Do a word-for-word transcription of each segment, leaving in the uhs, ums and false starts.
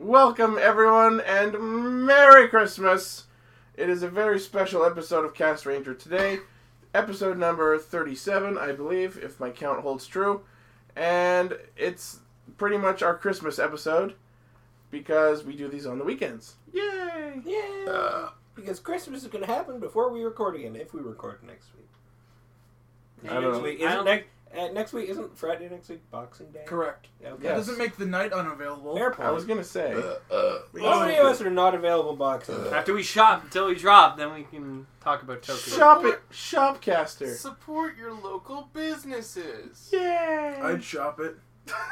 welcome everyone, and Merry Christmas! It is a very special episode of Cast Ranger today. Episode number thirty-seven, I believe, if my count holds true. And it's pretty much our Christmas episode, because we do these on the weekends. Yay! Yay! Uh, because Christmas is going to happen before we record again, if we record next week. I don't next know. Week, I isn't don't- next, uh, next week, isn't Friday next week Boxing Day? Correct. Okay. Yeah. That doesn't make the night unavailable. Fair point. I was gonna say. Uh, uh, How many of us are not available Boxing Day? After we shop until we drop, then we can talk about Tokyo. Shop it! Shopcaster! Support your local businesses. Yay! I'd shop it.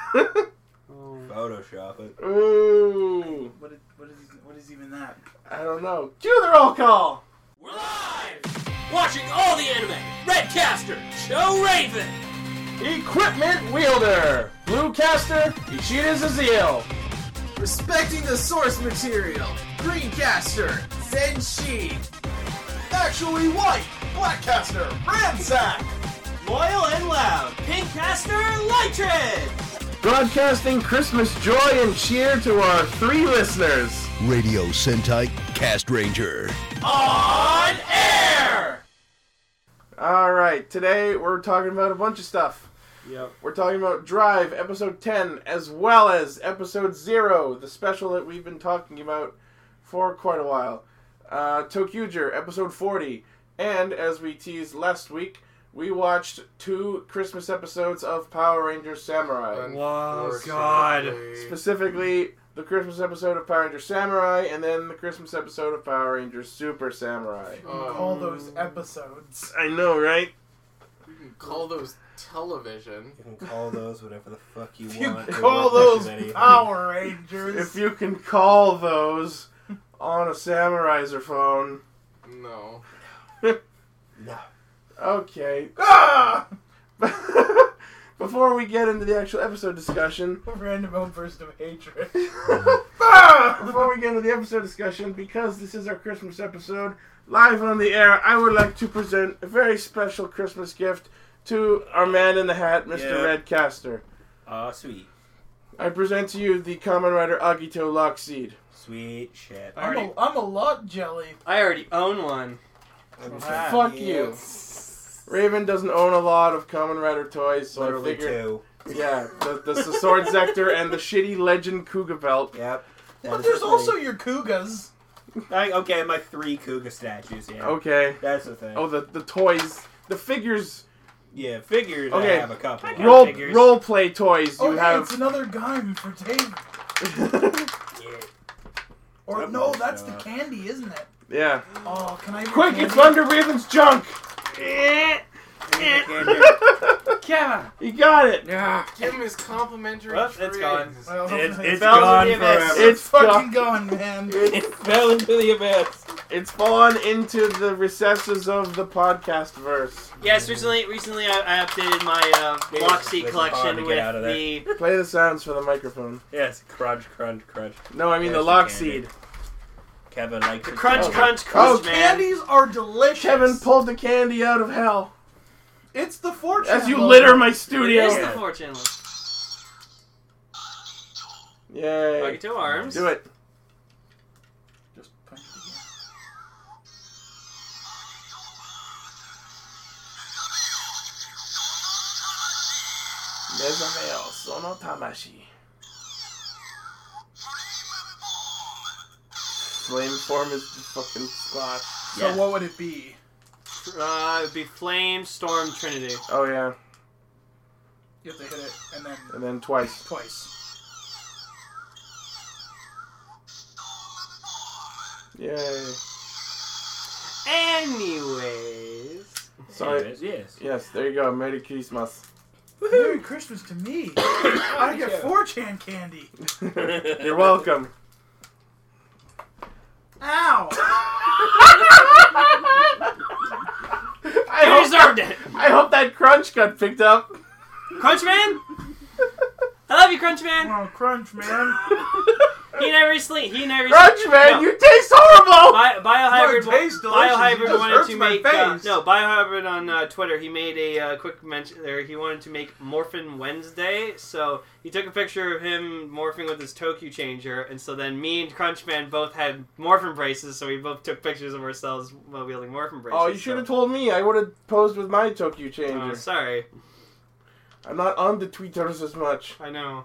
Oh. Photoshop it. Ooh! What is, what is what is even that? I don't know. Cue the roll call! We're live! Watching all the anime! Redcaster, Joe Raven! Equipment Wielder! Bluecaster, Ishida Zazil! Respecting the source material. Greencaster, Zenshi. Actually white, Blackcaster, Ransack. Loyal and loud, Pinkcaster, Lightred! Broadcasting Christmas joy and cheer to our three listeners. Radio Sentai Cast Ranger. On air! Alright, today we're talking about a bunch of stuff. Yep. We're talking about Drive, episode ten, as well as episode zero, the special that we've been talking about for quite a while. Uh, Tokyuger, episode forty. And, as we teased last week, we watched two Christmas episodes of Power Rangers Samurai. Wow, God. Specifically, the Christmas episode of Power Rangers Samurai, and then the Christmas episode of Power Rangers Super Samurai. You can call those episodes. I know, right? You can call those television. You can call those whatever the fuck you You want. can They call won't let you those anything. Power Rangers. If you can call those on a Samuraiser phone. No. No. Okay. Ah! Before we get into the actual episode discussion, A random outburst of hatred. ah! before we get into the episode discussion, because this is our Christmas episode, live on the air, I would like to present a very special Christmas gift to our man in the hat, Mister Yeah. Redcaster. Aw, sweet. I present to you the Kamen Rider Agito Lockseed. Sweet shit. I I'm already, a, I'm a lot jelly. I already own one. Ah, Fuck yeah. you. Raven doesn't own a lot of Kamen Rider toys, so Literally I figured... two. Yeah, the, the, the Sword Zector and the shitty Legend Kuga belt. Yep. That But is there's the also thing. your Kugas. I, okay, my three Kuga statues, yeah. Okay. That's the thing. Oh, the, the toys. The figures. Yeah, figures, Okay. I have a couple. got Role, figures. role play toys. Oh, You hey, have... it's another gun for Dave. Yeah. Or Yep. no, that's the Uh, candy, isn't it? Yeah. Oh, can I? have Quick, candy? it's under Raven's junk! Kevin! You got it! Yeah. Give him his complimentary Well, it's gone. trees. Well, It's, it's fell into gone the abyss. forever. It's It's fucking gone. gone, man. It fell into the abyss. It's fallen into the recesses of the podcast verse. Yes, recently recently I, I updated my uh, Maybe Lockseed it's hard collection to get with out of there. the... Play the sounds for the microphone. Yes, crunch, crunch, crunch. No, I mean Yes, the you lock can, seed. dude. Kevin likes The it. crunch, Oh. crunch, Oh, crunch, man. Candies are delicious. Kevin pulled the candy out of hell. It's the fortune. As you logo. litter my It studio. is Yeah. the fortune. Yay. Agito arms. Do it. Just punch it again. Mezameo sono tamashi. Flame form is the fucking squash. So Yeah. what would it be? Uh, it would be Flame, Storm, Trinity. Oh yeah. You have to hit it and then And then twice. twice. Yay. Anyways. Sorry. Yes, yes. Yes, there you go. Merry Christmas. Merry Christmas to me. I get four chan candy. You're welcome. Ow! I You hope, deserved it! I hope that crunch got picked up. Crunchman? I love you, Crunchman! Oh, crunch, man. You and I recently, he and I recently, Crunchman, no. you taste horrible! Bi- Biohybrid, No, it tastes delicious. It Biohybrid just wanted hurts to my make uh, face. no Biohybrid on uh, Twitter. He made a uh, quick mention there. He wanted to make Morphin Wednesday, so he took a picture of him morphing with his Tokyo Changer, and so then me and Crunchman both had Morphin braces, so we both took pictures of ourselves while wielding Morphin braces. Oh, you should so. have told me. I would have posed with my Tokyo Changer. Oh, sorry. I'm not on the tweeters as much. I know.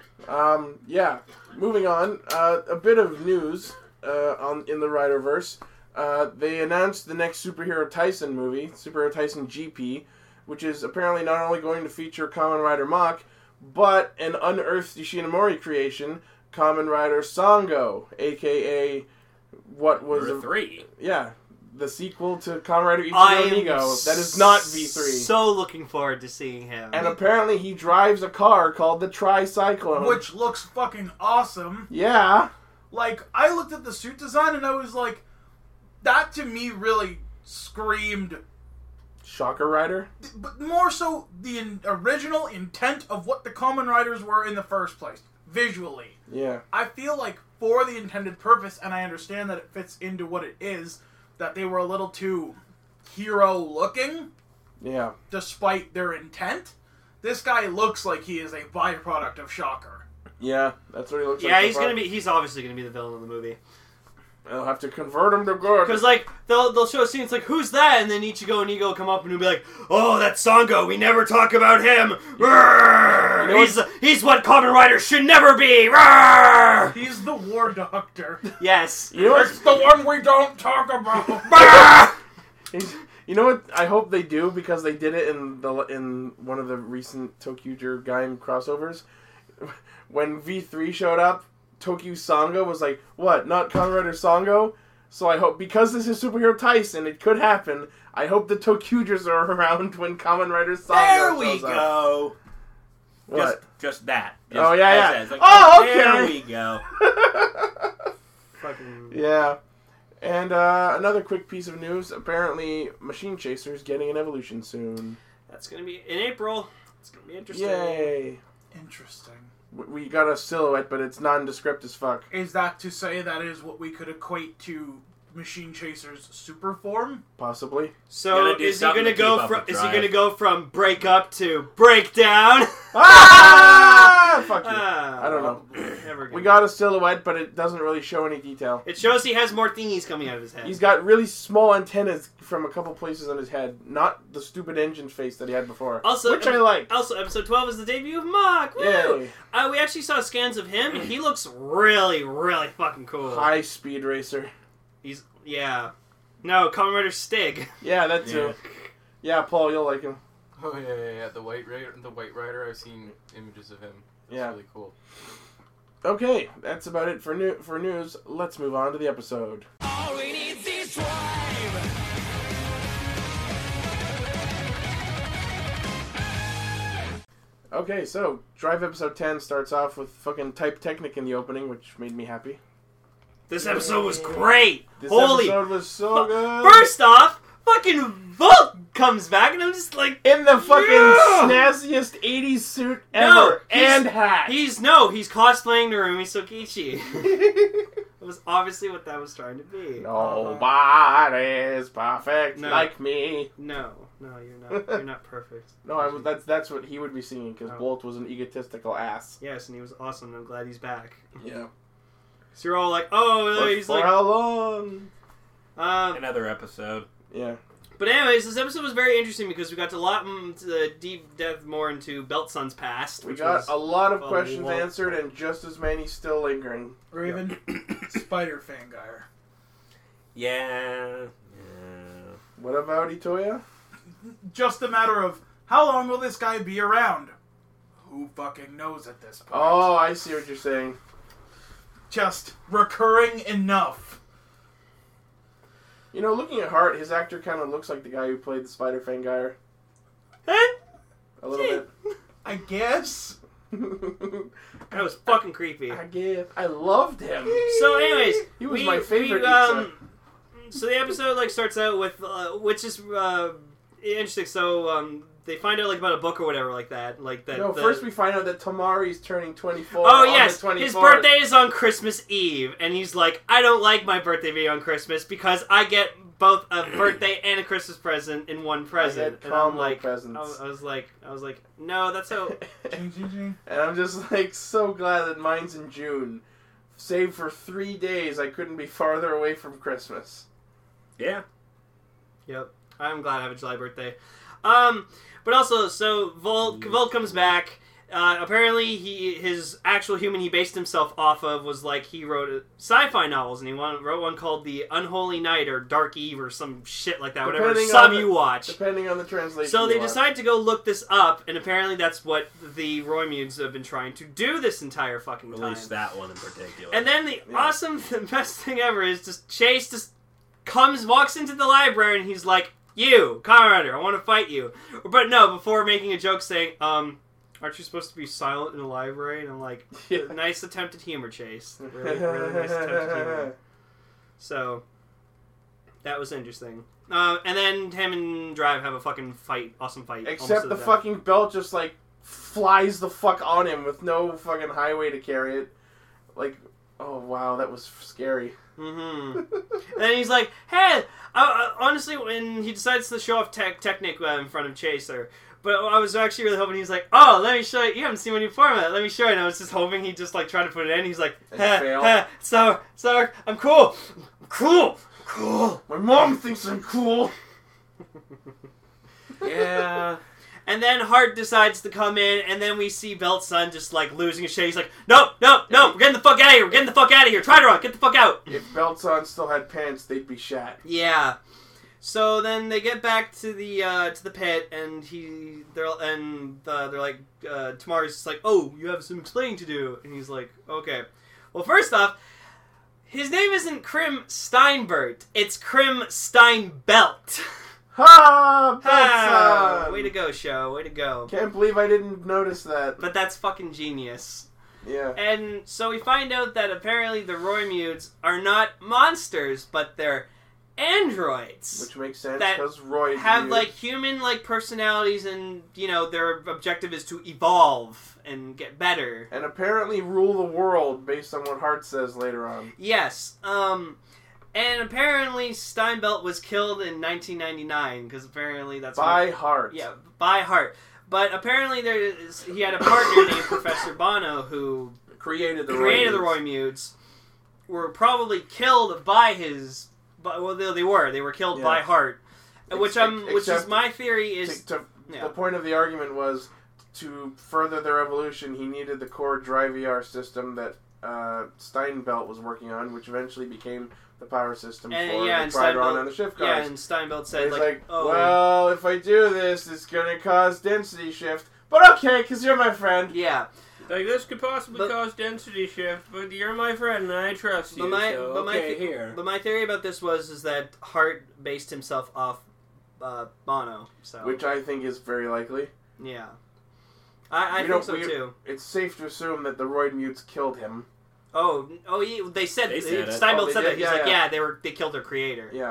Um, yeah. Moving on. Uh, a bit of news uh, on in the Riderverse. Uh, they announced the next Superhero Tyson movie, Superhero Tyson G P, which is apparently not only going to feature Kamen Rider Mach, but an unearthed Ishinomori creation, Kamen Rider Sango, aka what was Number a, three. yeah, the sequel to Kamen Rider I Ichigo am Nigo. That is not V three. So looking forward to seeing him. And apparently he drives a car called the Tricyclone. Which looks fucking awesome. Yeah. Like, I looked at the suit design and I was like, that to me really screamed, Shocker Rider? but more so the in- original intent of what the Kamen Riders were in the first place, visually. Yeah. I feel like for the intended purpose, and I understand that it fits into what it is, that they were a little too hero-looking, Yeah. despite their intent. This guy looks like he is a byproduct of Shocker. Yeah, that's what he looks yeah, like. so he's far. gonna be. He's obviously gonna be the villain of the movie. They'll have to convert him to good. Because, like, they'll they'll show a scene, it's like, who's that? And then Ichigo and Ego will come up and he'll be like, oh, that's Sango, we never talk about him! Rrrr! You know he's, he's what Kamen Rider should never be! Rrrr! He's the War Doctor. Yes. You know what? It's the one we don't talk about. Rrrr! He's, you know what? I hope they do because they did it in the in one of the recent Tokyo Gaim crossovers. When V three showed up, Tokyo Sango was like, "What? Not Kamen Rider Sango?" So I hope because this is Superhero Tyson, it could happen. I hope the Tokyugers are around when Kamen Rider Sango There we shows up. go. What? Just, just that. Just Oh, yeah, as yeah. that. It's like, Oh, There okay. we go. Fucking... Yeah. And uh, another quick piece of news. Apparently, Machine Chaser's getting an evolution soon. That's gonna be in April. It's gonna be interesting. Yay. Interesting. W- We got a silhouette, but it's nondescript as fuck. Is that to say that is what we could equate to Machine Chaser's super form? Possibly. So Gotta do is he something gonna to go keep up from? with Is he Drive. gonna go from break up to breakdown? Ah! Fuck you. Ah, I don't know. Never again. We got a silhouette, but it doesn't really show any detail. It shows he has more thingies coming out of his head. He's got really small antennas from a couple places on his head, not the stupid engine face that he had before. Also, which I like. Also, episode twelve is the debut of Mach. Woo! Yay. Uh, we actually saw scans of him, and he looks really, really fucking cool. High speed racer. He's yeah. No, Kamen Rider Stig. Yeah, that too. Yeah, Paul, you'll like him. Oh yeah, yeah, yeah. The White Rider, the White Rider. I've seen images of him. It's Yeah. really cool. Okay, that's about it for new for news. Let's move on to the episode. All we need is drive. Okay, so Drive episode ten starts off with fucking Type Technic in the opening, which made me happy. This episode was great. This Holy. episode was so good. First off, fucking Volk comes back, and I'm just like, in the fucking Yeah! snazziest eighties suit ever, No, he's- and hat. he's no, he's cosplaying Narumi Sokichi. It was obviously what that was trying to be. Nobody's perfect No. like me. No, no, you're not. You're not perfect. No, I, that's that's what he would be singing because Oh. Bolt was an egotistical ass. Yes, and he was awesome. I'm glad he's back. Yeah. So you're all like, oh, But he's for like, how long? um, Another episode. Yeah. But anyways, this episode was very interesting because we got to a lot mm, to deep dive more into Belt Sun's past. We which got was a lot of a questions lot. answered and just as many still lingering. Raven, Spider Fangire. Yeah. Yeah. What about Itoya? Just a matter of how long will this guy be around? Who fucking knows at this point? Oh, I see what you're saying. Just recurring enough. You know, looking at Hart, his actor kind of looks like the guy who played the Spider Fangire. Eh? A little bit. I guess. That was fucking creepy. I guess. I loved him. So, anyways, He was we, my favorite We, um, so the episode like starts out with, uh, which is uh, interesting. So um, they find out like about a book or whatever like that. Like that. No, the, first we find out that Tamari's turning twenty-four. Oh on yes, the twenty-fourth. his birthday is on Christmas Eve, and he's like, I don't like my birthday being on Christmas because I get both a birthday and a Christmas present in one present. And I'm like, presents. I was, I was like, I was like, no, that's so. Ching, ching, ching. And I'm just like so glad that mine's in June. Save for three days, I couldn't be farther away from Christmas. Yeah. Yep, I'm glad I have a July birthday. Um, but also, so Volt Volt comes back. Uh, apparently, he his actual human he based himself off of was like he wrote sci-fi novels, and he won, wrote one called The Unholy Night or Dark Eve or some shit like that. Whatever Depending sub on the- you watch. Depending on the translation. So you they want. decide to go look this up, and apparently that's what the Roymudes have been trying to do this entire fucking At time. least that one in particular. And then the Yeah. awesome, the best thing ever is just Chase just comes, walks into the library, and he's like, "You, Commander, I want to fight you." But no, before making a joke saying, "Um, aren't you supposed to be silent in the library?" And I'm like, Yeah. "Nice attempt at humor, Chase. Really, really nice attempt at humor." So that was interesting. Uh, and then him and Drive have a fucking fight, awesome fight. almost Except to the death. fucking belt just like flies the fuck on him with no fucking highway to carry it. Like, oh wow, that was scary. Mm-hmm. And then he's like, "Hey, I, I, honestly," when he decides to show off tech Technic uh, in front of Chaser. But I was actually really hoping he's like, "Oh, let me show you. You haven't seen my new format. Let me show you." And I was just hoping he just like tried to put it in. He's like, And "Ha, fail. ha, so, so, I'm cool, I'm cool, I'm cool." My mom thinks I'm cool. yeah. And then Hart decides to come in, and then we see Belt's son just like losing his shit. He's like, "No, no, no, we're getting the fuck out of here. We're getting the fuck out of here. Try to run. Get the fuck out." If Beltson still had pants, they'd be shat. Yeah. So then they get back to the uh, to the pit, and he they're and uh, they're like uh, Tamari's just like, "Oh, you have some explaining to do," and he's like, "Okay." Well, first off, his name isn't Krim Steinbert; it's Krim Steinbelt. Ha! Ah, Beltson! way to go, show! Way to go! Can't believe I didn't notice that. But that's fucking genius. Yeah. And so we find out that apparently the Roymudes are not monsters, but they're androids. Which makes sense that because Roy have you- like human like personalities, and you know their objective is to evolve and get better. and apparently rule the world based on what Hart says later on. Yes. Um and apparently Steinbelt was killed in nineteen ninety-nine because apparently that's By when, Hart. yeah, by Hart. But apparently there is he had a partner named Professor Bono who Created the created the Roymudes. Roymudes. Were probably killed by his but well they, they were they were killed Yeah. by Hart. Which Ex- I'm which is except my theory is To, to, yeah. The point of the argument was to further their evolution, he needed the core Drive E R system that uh, Steinbelt was working on, which eventually became the power system And, for yeah, the and Trideron Steinbelt- and the shift Yeah, cars. and Steinbelt And said he's like, like, oh well, if I do this, it's going to cause density shift. But okay, because you're my friend. yeah. Like, this could possibly But- cause density shift, but you're my friend and I trust you, But my so but my okay, the- here. but my theory about this was is that Hart based himself off uh, Bono. So Which I think is very likely. yeah, I, I We think don't- so we- too. It's safe to assume that the Roidmutes killed him. Oh oh yeah, they said, They said it. Steinbelt Oh, they said did? that he's Yeah, like yeah. yeah they were they killed their creator. Yeah.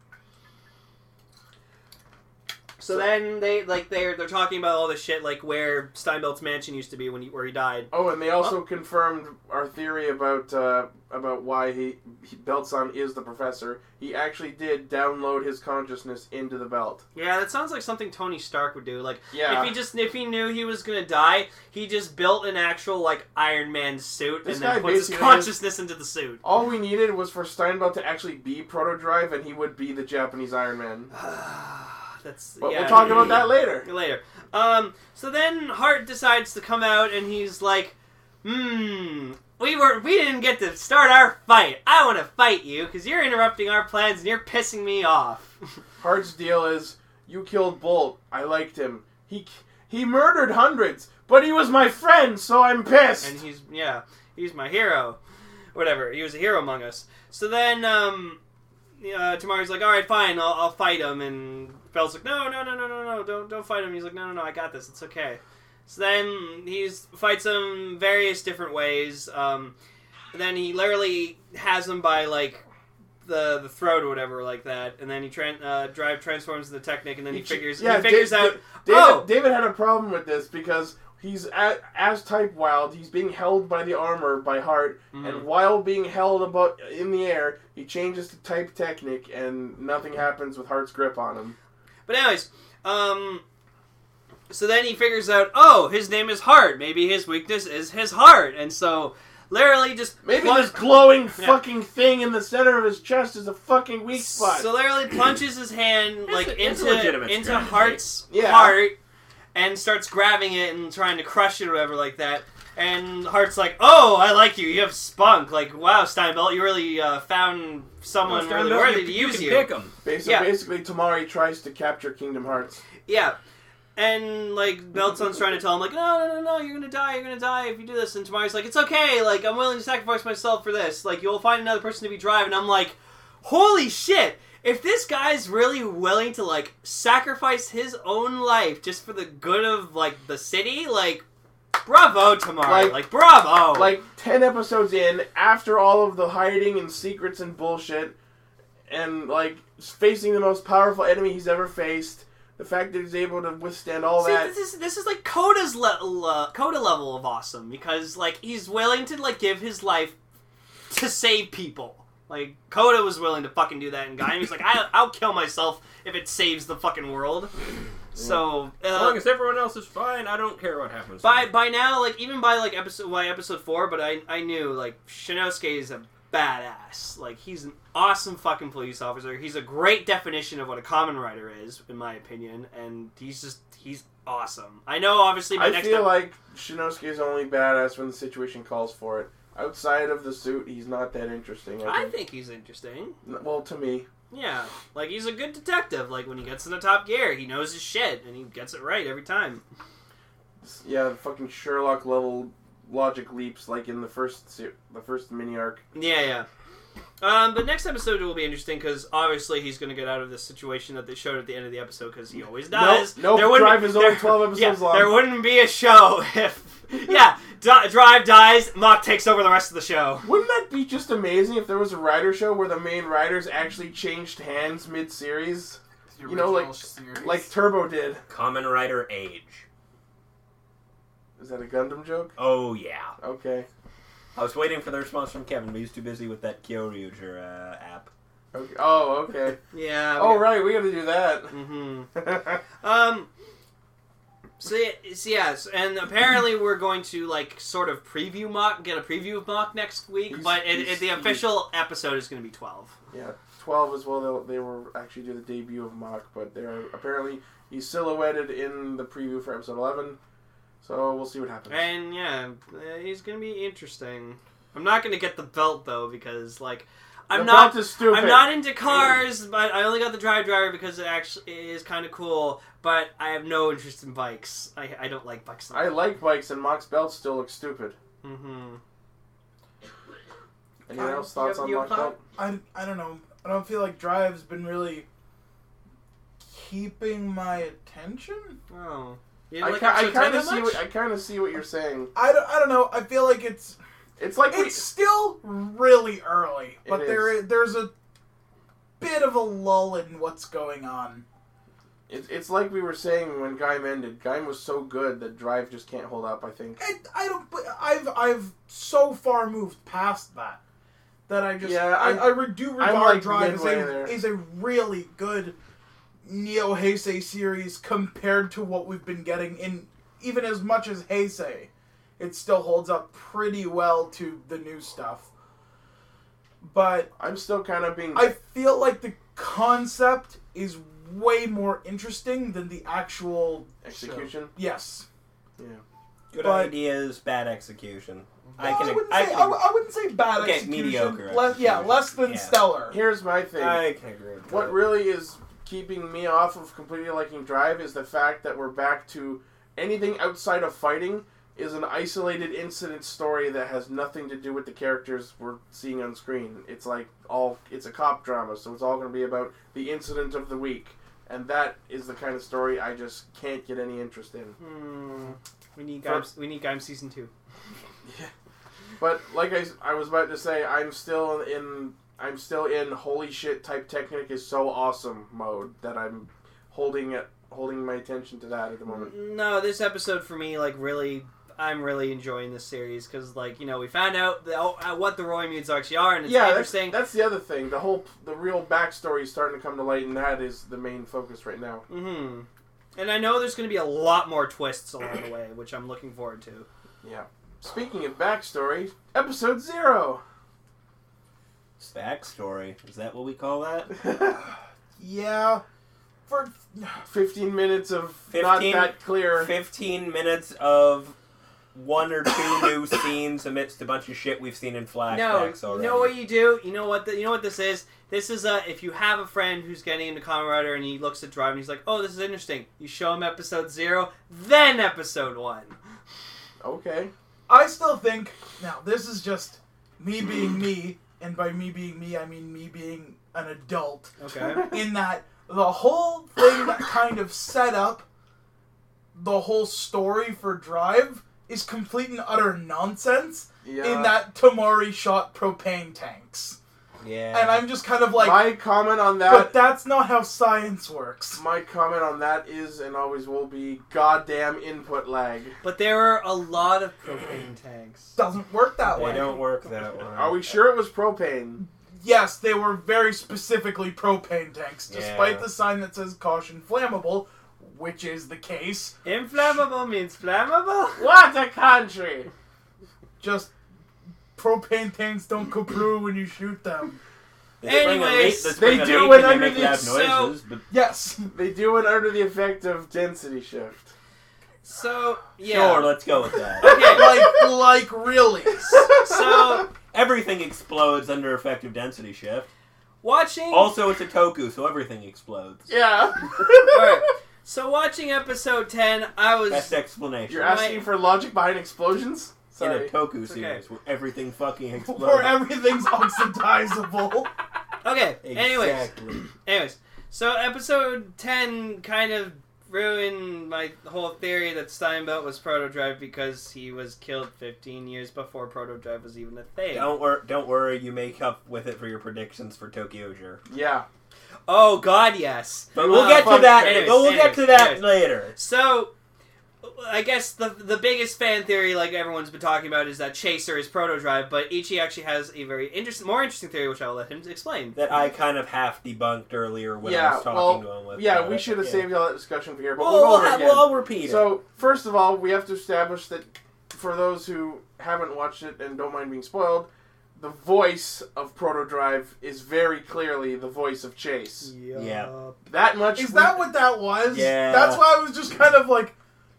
So, then they like they're they're talking about all this shit like where Steinbelt's mansion used to be when he, where he died. Oh, and they also confirmed our theory about uh, about why he, he Beltson is the professor. He actually did download his consciousness into the belt. Yeah, that sounds like something Tony Stark would do. Like Yeah. if he just if he knew he was gonna die, he just built an actual like Iron Man suit This and guy then puts his basically consciousness into the suit. All we needed was for Steinbelt to actually be Protodrive, and he would be the Japanese Iron Man. That's But yeah, we'll talk about that later. later. Um, so then Hart decides to come out, and he's like, "Hmm, we were we didn't get to start our fight. I want to fight you because you're interrupting our plans and you're pissing me off." Hart's deal is, you killed Bolt. I liked him. He he murdered hundreds, but he was my friend, so I'm pissed. And he's yeah, he's my hero, whatever. He was a hero among us. So then, um, uh, Tamari's like, "All right, fine, I'll, I'll fight him," and Belt's like, no, no, no, no, no, no, don't, don't fight him. He's like, no, no, no, I got this. It's okay. So then he fights him various different ways. Um, and then he literally has him by like the the throat or whatever like that, and then he tran- uh, Drive transforms the Technic, and then he, He- figures yeah, he figures Da- out. Da- David, oh, David had a problem with this because he's a, as Type Wild. He's being held by the armor by Heart, Mhm. and while being held about in the air, he changes to Type Technic, and nothing happens with Heart's grip on him. but anyways, um, so then he figures out, oh, his name is Heart. Maybe his weakness is his heart, and so literally just Maybe plun- this glowing Yeah. fucking thing in the center of his chest is a fucking weak spot. So literally plunges his hand like a- it's a into legitimate into strategy. Heart's Yeah. heart and starts grabbing it and trying to crush it or whatever like that. And Heart's like, "Oh, I like you. You have spunk. Like, wow, Steinbelt, you really uh, found someone really worthy you, to you use can you." pick him. Basically, Yeah. basically, Tamari tries to capture Kingdom Hearts. Yeah. And, like, Belton's trying to tell him, like, no, no, no, no, you're gonna die, you're gonna die if you do this. And Tamari's like, it's okay, like, I'm willing to sacrifice myself for this. Like, you'll find another person to be Drive. And I'm like, holy shit! If this guy's really willing to, like, sacrifice his own life just for the good of, like, the city, like, bravo, Tamari. Like- Like, bravo! Like, ten episodes in, after all of the hiding and secrets and bullshit, and, like, facing the most powerful enemy he's ever faced, the fact that he's able to withstand all See, that... this is this is like Coda's level, uh, Coda level of awesome because like he's willing to like give his life to save people. Like Coda was willing to fucking do that in Gaim. He's like, I, I'll kill myself if it saves the fucking world. So As uh, long as everyone else is fine, I don't care what happens. to by me. by now, like even by like episode by episode four, but I I knew like Shinosuke is a badass. Like he's an awesome fucking police officer. He's a great definition of what a common rider is, in my opinion, and he's just he's awesome. I know, obviously, my I next feel ep- like Shinosuke is only badass when the situation calls for it. Outside of the suit, he's not that interesting. I I think. think he's interesting. Well, to me. Yeah, like he's a good detective. Like when he gets in the top gear, he knows his shit and he gets it right every time. Yeah, the fucking Sherlock level logic leaps like in the first se- the first mini arc. Yeah, yeah. Um, but next episode will be interesting because obviously he's going to get out of this situation that they showed at the end of the episode because he always does. Nope, There nope, wouldn't- Drive is only there- twelve episodes yeah, long. There wouldn't be a show if yeah, Di- Drive dies, Mach takes over the rest of the show. Wouldn't that be just amazing if there was a rider show where the main riders actually changed hands mid-series? The You know, like- original series. Like Turbo did. Kamen Rider Age. Is that a Gundam joke? Oh yeah. Okay. I was waiting for the response from Kevin, but he's too busy with that Kyoryuger uh, app. Okay. Oh, okay. Yeah. Oh, right, we gotta do that. Mm-hmm. Um. So yeah, so yes, and apparently we're going to like sort of preview Mach, get a preview of Mach next week, He's- but it, he's- it, the he's- official episode is going to be twelve. Yeah, twelve as well. They'll, they were actually do the debut of Mach, but they're apparently he's silhouetted in the preview for episode eleven. So we'll see what happens. And yeah, uh, he's going to be interesting. I'm not going to get the belt though because like I'm the not belt is stupid. I'm not into cars, but I only got the Drive Driver because it actually is kind of cool. But I have no interest in bikes. I I don't like bikes. I like bikes, and Mach's belt still looks stupid. Mm-hmm. Anyone Uh, else thoughts you- on you Mach's thought- belt? I, I don't know. I don't feel like Drive's been really keeping my attention. Oh. You I, like ki- I episode ten kind of that see much? what I kind of see what you're saying. I don't, I don't know. I feel like it's It's like we, it's still really early, It but is. there is, there's a bit of a lull in what's going on. it's it's like we were saying when Gaim ended. Gaim was so good that Drive just can't hold up. I think. I, I don't. but I've I've so far moved past that that I just Yeah, I, I'm- I re- do regard like Drive as midway a there. is a really good Neo Heisei series compared to what we've been getting in even as much as Heisei. It still holds up pretty well to the new stuff. But I'm still kind of being. I feel like the concept is way more interesting than the actual execution. show. Yes. Yeah. Good But- ideas, bad execution. I Well, can. I wouldn't I say can, I, w- I wouldn't say bad Okay, execution. mediocre Less, yeah, execution. less than Yeah. stellar. Here's my thing. I can agree with What that. really is keeping me off of completely liking Drive is the fact that we're back to anything outside of fighting is an isolated incident story that has nothing to do with the characters we're seeing on screen. It's like all it's a cop drama, so it's all going to be about the incident of the week, and that is the kind of story I just can't get any interest in. Hmm. We need For- Gaim, we need Gaim season two. But like I, I was about to say, I'm still in I'm still in holy shit type Technic is so awesome mode that I'm holding it, holding my attention to that at the moment. No, this episode for me, like, really, I'm really enjoying this series because, like, you know, we found out the, oh, what the Roymutes actually are, and it's Yeah, that's, interesting. that's the other thing. The whole, the real backstory is starting to come to light, and that is the main focus right now. Mm-hmm. And I know there's going to be a lot more twists along the way, which I'm looking forward to. Yeah. Speaking of backstory, episode zero. Backstory. Is that what we call that? Yeah. For Fifteen minutes of not fifteen that clear. Fifteen minutes of one or two new scenes amidst a bunch of shit we've seen in No, flashbacks you already. know what you do? You know what? The, you know what this is? This is uh, if you have a friend who's getting into Kamen Rider and he looks at Drive and he's like, "Oh, this is interesting." You show him episode zero, then episode one. Okay. I still think, now this is just me being me, and by me being me, I mean me being an adult, Okay. in that the whole thing that kind of set up the whole story for Drive is complete and utter nonsense, Yeah. in that Tamari shot propane tanks. Yeah. And I'm just kind of like, my comment on that. but that's not how science works. My comment on that is and always will be goddamn input lag. But there are a lot of propane tanks. Doesn't work that They way. don't work that way. Are we sure it was propane? Yes, they were very specifically propane tanks, despite Yeah. the sign that says caution flammable, which is the case. Inflammable means flammable? What a country! Just propane tanks don't kapru when you shoot them. They spring a Anyways, leak- spring they a do leak it and they under make the- loud so- noises, but Yes. They do it under the effect of density shift. So, yeah. sure, let's go with that. Okay, like, like really. so, Everything explodes under effective density shift. watching... Also, it's a toku, so everything explodes. Yeah. Alright, so watching episode ten, I was... Best explanation. You're asking for logic behind explosions? In a Sorry. toku It's series okay. where everything fucking explodes. Where everything's oxidizable. Okay, anyways. Exactly. Anyways, so episode ten kind of ruined my whole theory that Steinbelt was Proto Drive because he was killed fifteen years before Proto Drive was even a thing. Don't wor- Don't worry, you make up with it for your predictions for Tokyo Jure. Yeah. Oh God, yes. But we'll Uh, get to fuck that. anyways, but we'll get anyways, to that anyways. later. So, I guess the the biggest fan theory, like everyone's been talking about, is that Chaser is Proto Drive, but Ichi actually has a very interesting, more interesting theory, which I'll let him explain. That I kind of half debunked earlier when I Yeah, was talking well, to him with. yeah, uh, we should have yeah. saved all that discussion for here, but Well, we'll go we'll, over it ha- again. well, I'll repeat it. So, first of all, we have to establish that for those who haven't watched it and don't mind being spoiled, the voice of Proto Drive is very clearly the voice of Chase. Yeah. That much. Is we- that what that was? Yeah. That's why I was just kind of like...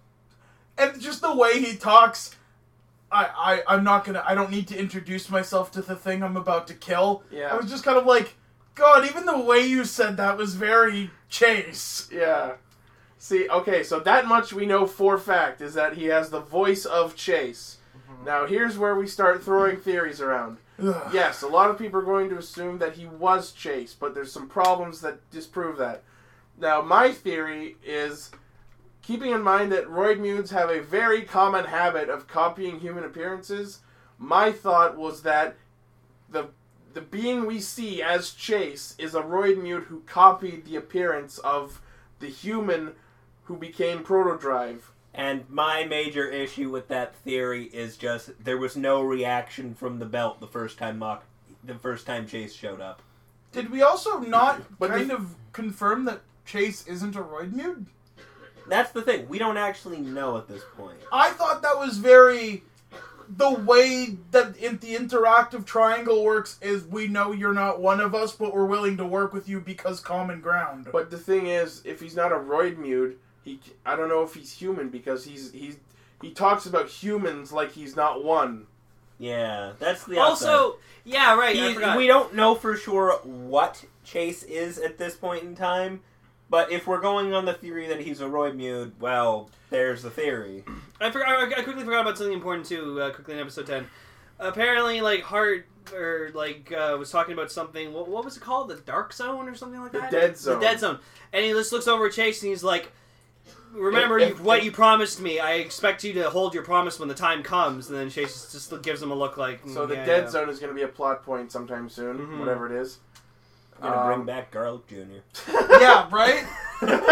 And just the way he talks... I, I, I'm not gonna... I don't need to introduce myself to the thing I'm about to kill. Yeah. I was just kind of like... God, even the way you said that was very Chase. Yeah. See, okay, so that much we know for fact is that he has the voice of Chase. Now, here's where we start throwing theories around. Ugh. Yes, a lot of people are going to assume that he was Chase, but there's some problems that disprove that. Now, my theory is, keeping in mind that Roidmudes have a very common habit of copying human appearances, my thought was that the the being we see as Chase is a Roidmude who copied the appearance of the human who became Proto Drive. And my major issue with that theory is just there was no reaction from the belt the first time Mock, the first time Chase showed up. Did we also not But kind the- of confirm that Chase isn't a Roidmude? That's the thing. We don't actually know at this point. I thought that was very... The way that in the interactive triangle works is we know you're not one of us, but we're willing to work with you because common ground. But the thing is, if he's not a Roidmude, he I don't know if he's human because he's he's he talks about humans like he's not one. Yeah, that's the Also, yeah, right. I He- forgot. we don't know for sure what Chase is at this point in time, but if we're going on the theory that he's a Roidmude, well, there's the theory. I forgot. I I quickly forgot about something important too. Uh, quickly in episode ten, apparently, like Hart or like uh, was talking about something. What, what was it called? The Dark Zone or something like The that. Dead Zone. The Dead Zone. And he just looks over at Chase and he's like, remember If- you, if- what if- you promised me. I expect you to hold your promise when the time comes. And then Chase just gives him a look like. So mm, the yeah, Dead yeah. Zone is going to be a plot point sometime soon, Mhm. whatever it is. I'm gonna bring Um, back Garlic Junior Yeah, right? That's what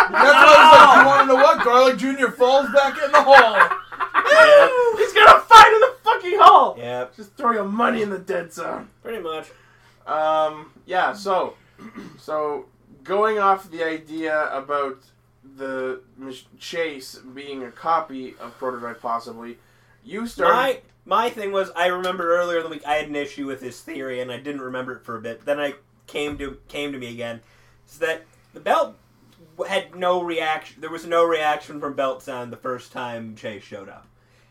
I was like, you want to know what? Garlic Junior falls back in the hole. He's gonna fight in the fucking hole! Yep, Just throw your money in the Dead Zone. pretty much. Um, yeah, so, so going off the idea about the mach- Chase being a copy of Protodrive possibly, you started... My my thing was, I remember earlier in the week I had an issue with this theory, and I didn't remember it for a bit. Then I came to came to me again, is that the belt had no reaction. There was no reaction from Belt Sound the first time Chase showed up.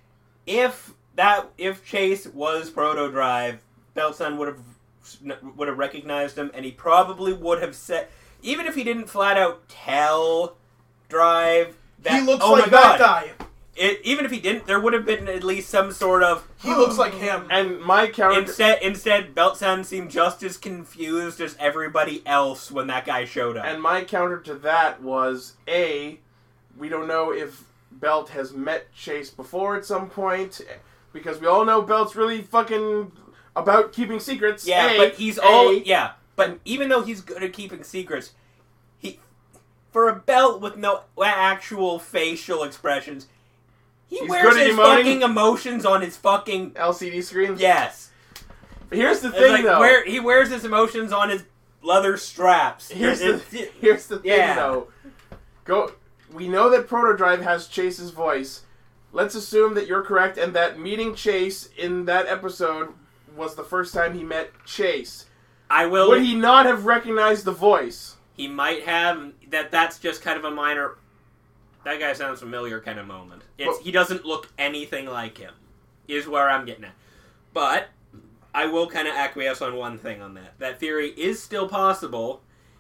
If that if Chase was Protodrive, Belt Sound would have would have recognized him, and he probably would have said, even if he didn't flat out tell Drive that, He looks oh like my God, that guy. It, even if he didn't, there would have been at least some sort of. He looks like him. And my counter... Instead, instead, Belt Sound seemed just as confused as everybody else when that guy showed up. And my counter to that was, A, we don't know if Belt has met Chase before at some point, because we all know Belt's really fucking about keeping secrets. yeah, A, but he's A, all yeah. But even though he's good at keeping secrets, he for a Belt with no actual facial expressions, he He's wears good at his emoting. fucking emotions on his fucking L C D screens. yes. Here's the It's thing, like though. where he wears his emotions on his leather straps. Here's It- the it- here's the thing, yeah. though. Go. We know that Protodrive has Chase's voice. Let's assume that you're correct, and that meeting Chase in that episode was the first time he met Chase. I will. Would he not have recognized the voice? He might have that. That's just kind of a minor. That guy sounds familiar kind of moment. It's Well- he doesn't look anything like him. Is where I'm getting at. But I will kind of acquiesce on one thing on that. That theory is still possible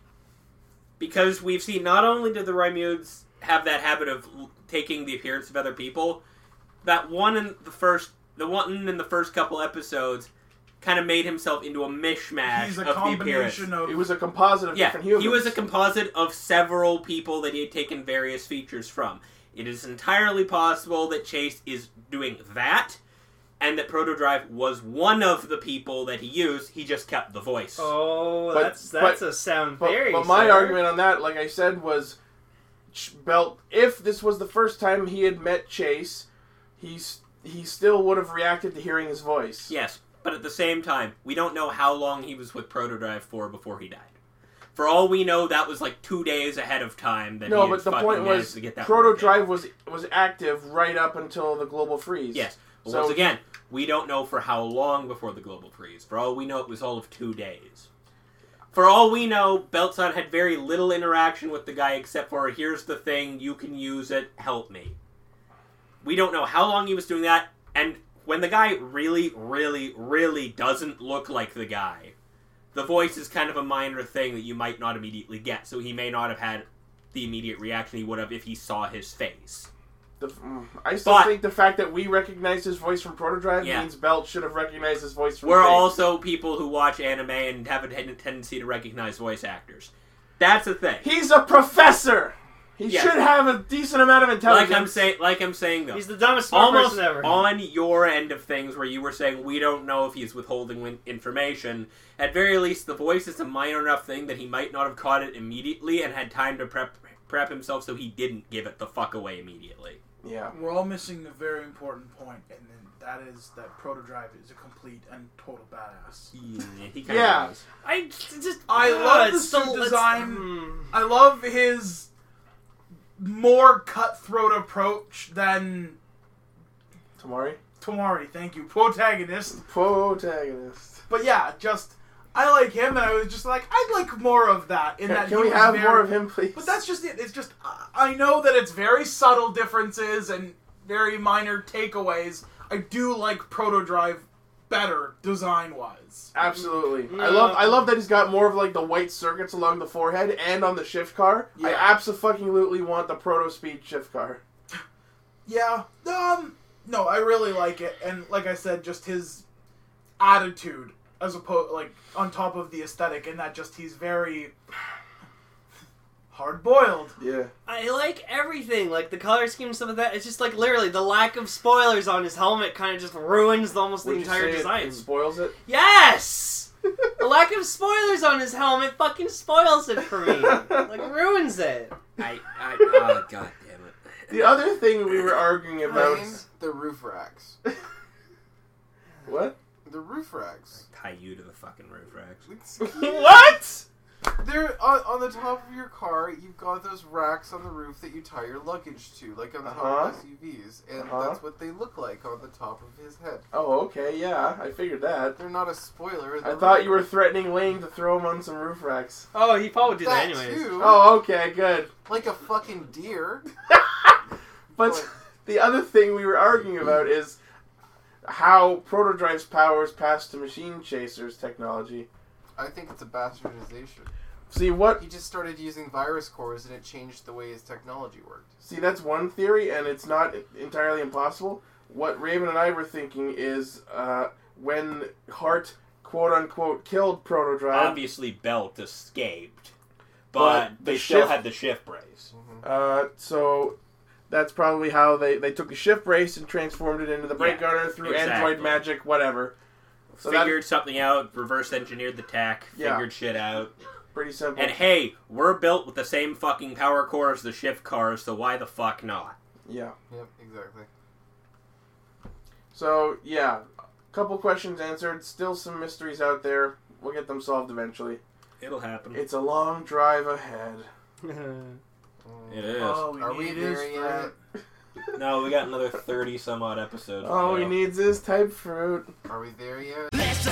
because we've seen not only did the Rymudes have that habit of l- taking the appearance of other people, that one in the first, the one in the first couple episodes, kind of made himself into a mishmash He's a of the appearance. combination of... It was a composite of Yeah, different humans. he was a composite of several people that he had taken various features from. It is entirely possible that Chase is doing that, and that Protodrive was one of the people that he used. He just kept the voice. Oh, But- that's that's but- a sound But, theory. but my sir. argument on that, like I said, was Ch- Belt. If this was the first time he had met Chase, he's he still would have reacted to hearing his voice. Yes, but at the same time, we don't know how long he was with Protodrive for before he died. For all we know, that was like two days ahead of time that No, he had but the fucking point managed was to get that working. Protodrive was was active right up until the global freeze. Yes. But So- once again, we don't know for how long before the global freeze. For all we know, it was all of two days. For all we know, Beltzon had very little interaction with the guy except for, here's the thing, you can use it, help me. We don't know how long he was doing that, and when the guy really, really, really doesn't look like the guy, the voice is kind of a minor thing that you might not immediately get, so he may not have had the immediate reaction he would have if he saw his face. The, mm, I still But- think the fact that we recognized his voice from Protodrive Yeah. means Belt should have recognized his voice from We're Chase. also people who watch anime and have a ten- tendency to recognize voice actors. That's a thing. He's a professor! He Yeah. should have a decent amount of intelligence. Like I'm saying, like I'm saying though, He's the dumbest smart almost person ever. on your end of things, where you were saying we don't know if he's withholding win- information. At very least, the voice is a minor enough thing that he might not have caught it immediately and had time to prep prep himself, so he didn't give it the fuck away immediately. Yeah. We're all missing a very important point, and then that is that Protodrive is a complete and total badass. Yeah, he kinda Yeah. was. I just I uh, love the it's still- suit it's- design. hmm. I love his more cutthroat approach than Tamari? Tomari. Thank you, protagonist. Protagonist. But yeah, just I like him, and I was just like, I'd like more of that. In Can, that can he we was have very- more of him, please? But that's just it. It's just I- I know that it's very subtle differences and very minor takeaways. I do like Protodrive better design wise. Absolutely. I No. love I love that he's got more of like the white circuits along the forehead and on the shift car. I Yeah. abso-fucking-lutely want the Proto Speed shift car. Yeah. Um. No, I really like it, and like I said, just his attitude as opposed, like on top of the aesthetic, and that just he's very Hard boiled. Yeah. I like everything, like the color scheme and stuff like that. It's just like literally the lack of spoilers on his helmet kind of just ruins the, almost Would the you entire say it- design. It spoils it. Yes! The lack of spoilers on his helmet fucking spoils it for me. Like ruins it. I, I, oh, god damn it. The other thing we were arguing about. Ryan, the roof racks. What? The roof racks. Tie you to the fucking roof racks. It's What? They're on, on the top of your car. You've got those racks on the roof that you tie your luggage to, like on the top Uh-huh. of S U Vs, and Uh-huh. that's what they look like on the top of his head. Oh, okay, yeah, I figured that. They're not a spoiler. I they're thought roof you were threatening Lane to throw him on some roof racks. Oh, he probably did that That anyways. too. Oh, okay, good. Like a fucking deer. But What? the other thing we were arguing about is how Protodrive's powers pass to Machine Chaser's technology. I think it's a bastardization. See, what He just started using virus cores, and it changed the way his technology worked. See, that's one theory, and it's not entirely impossible. What Raven and I were thinking is uh, when Hart, quote-unquote, killed Protodrive, Obviously, Belt escaped, but, But the they still shift- had the shift brace. uh, so that's probably how they, they took the shift brace and transformed it into the brake Yeah, gunner through exactly. android magic, whatever. So that's Figured something out, reverse engineered the tech, Yeah. figured shit out. pretty simple. And hey, we're built with the same fucking power core as the shift cars, so why the fuck not? Yeah. Yep, exactly. So, yeah. Couple questions answered. Still some mysteries out there. We'll get them solved eventually. It'll happen. It's a long drive ahead. It is. All we Are we need is there yet? fruit. No, we got another thirty some odd episodes. All to he go. needs is type fruit. Are we there yet?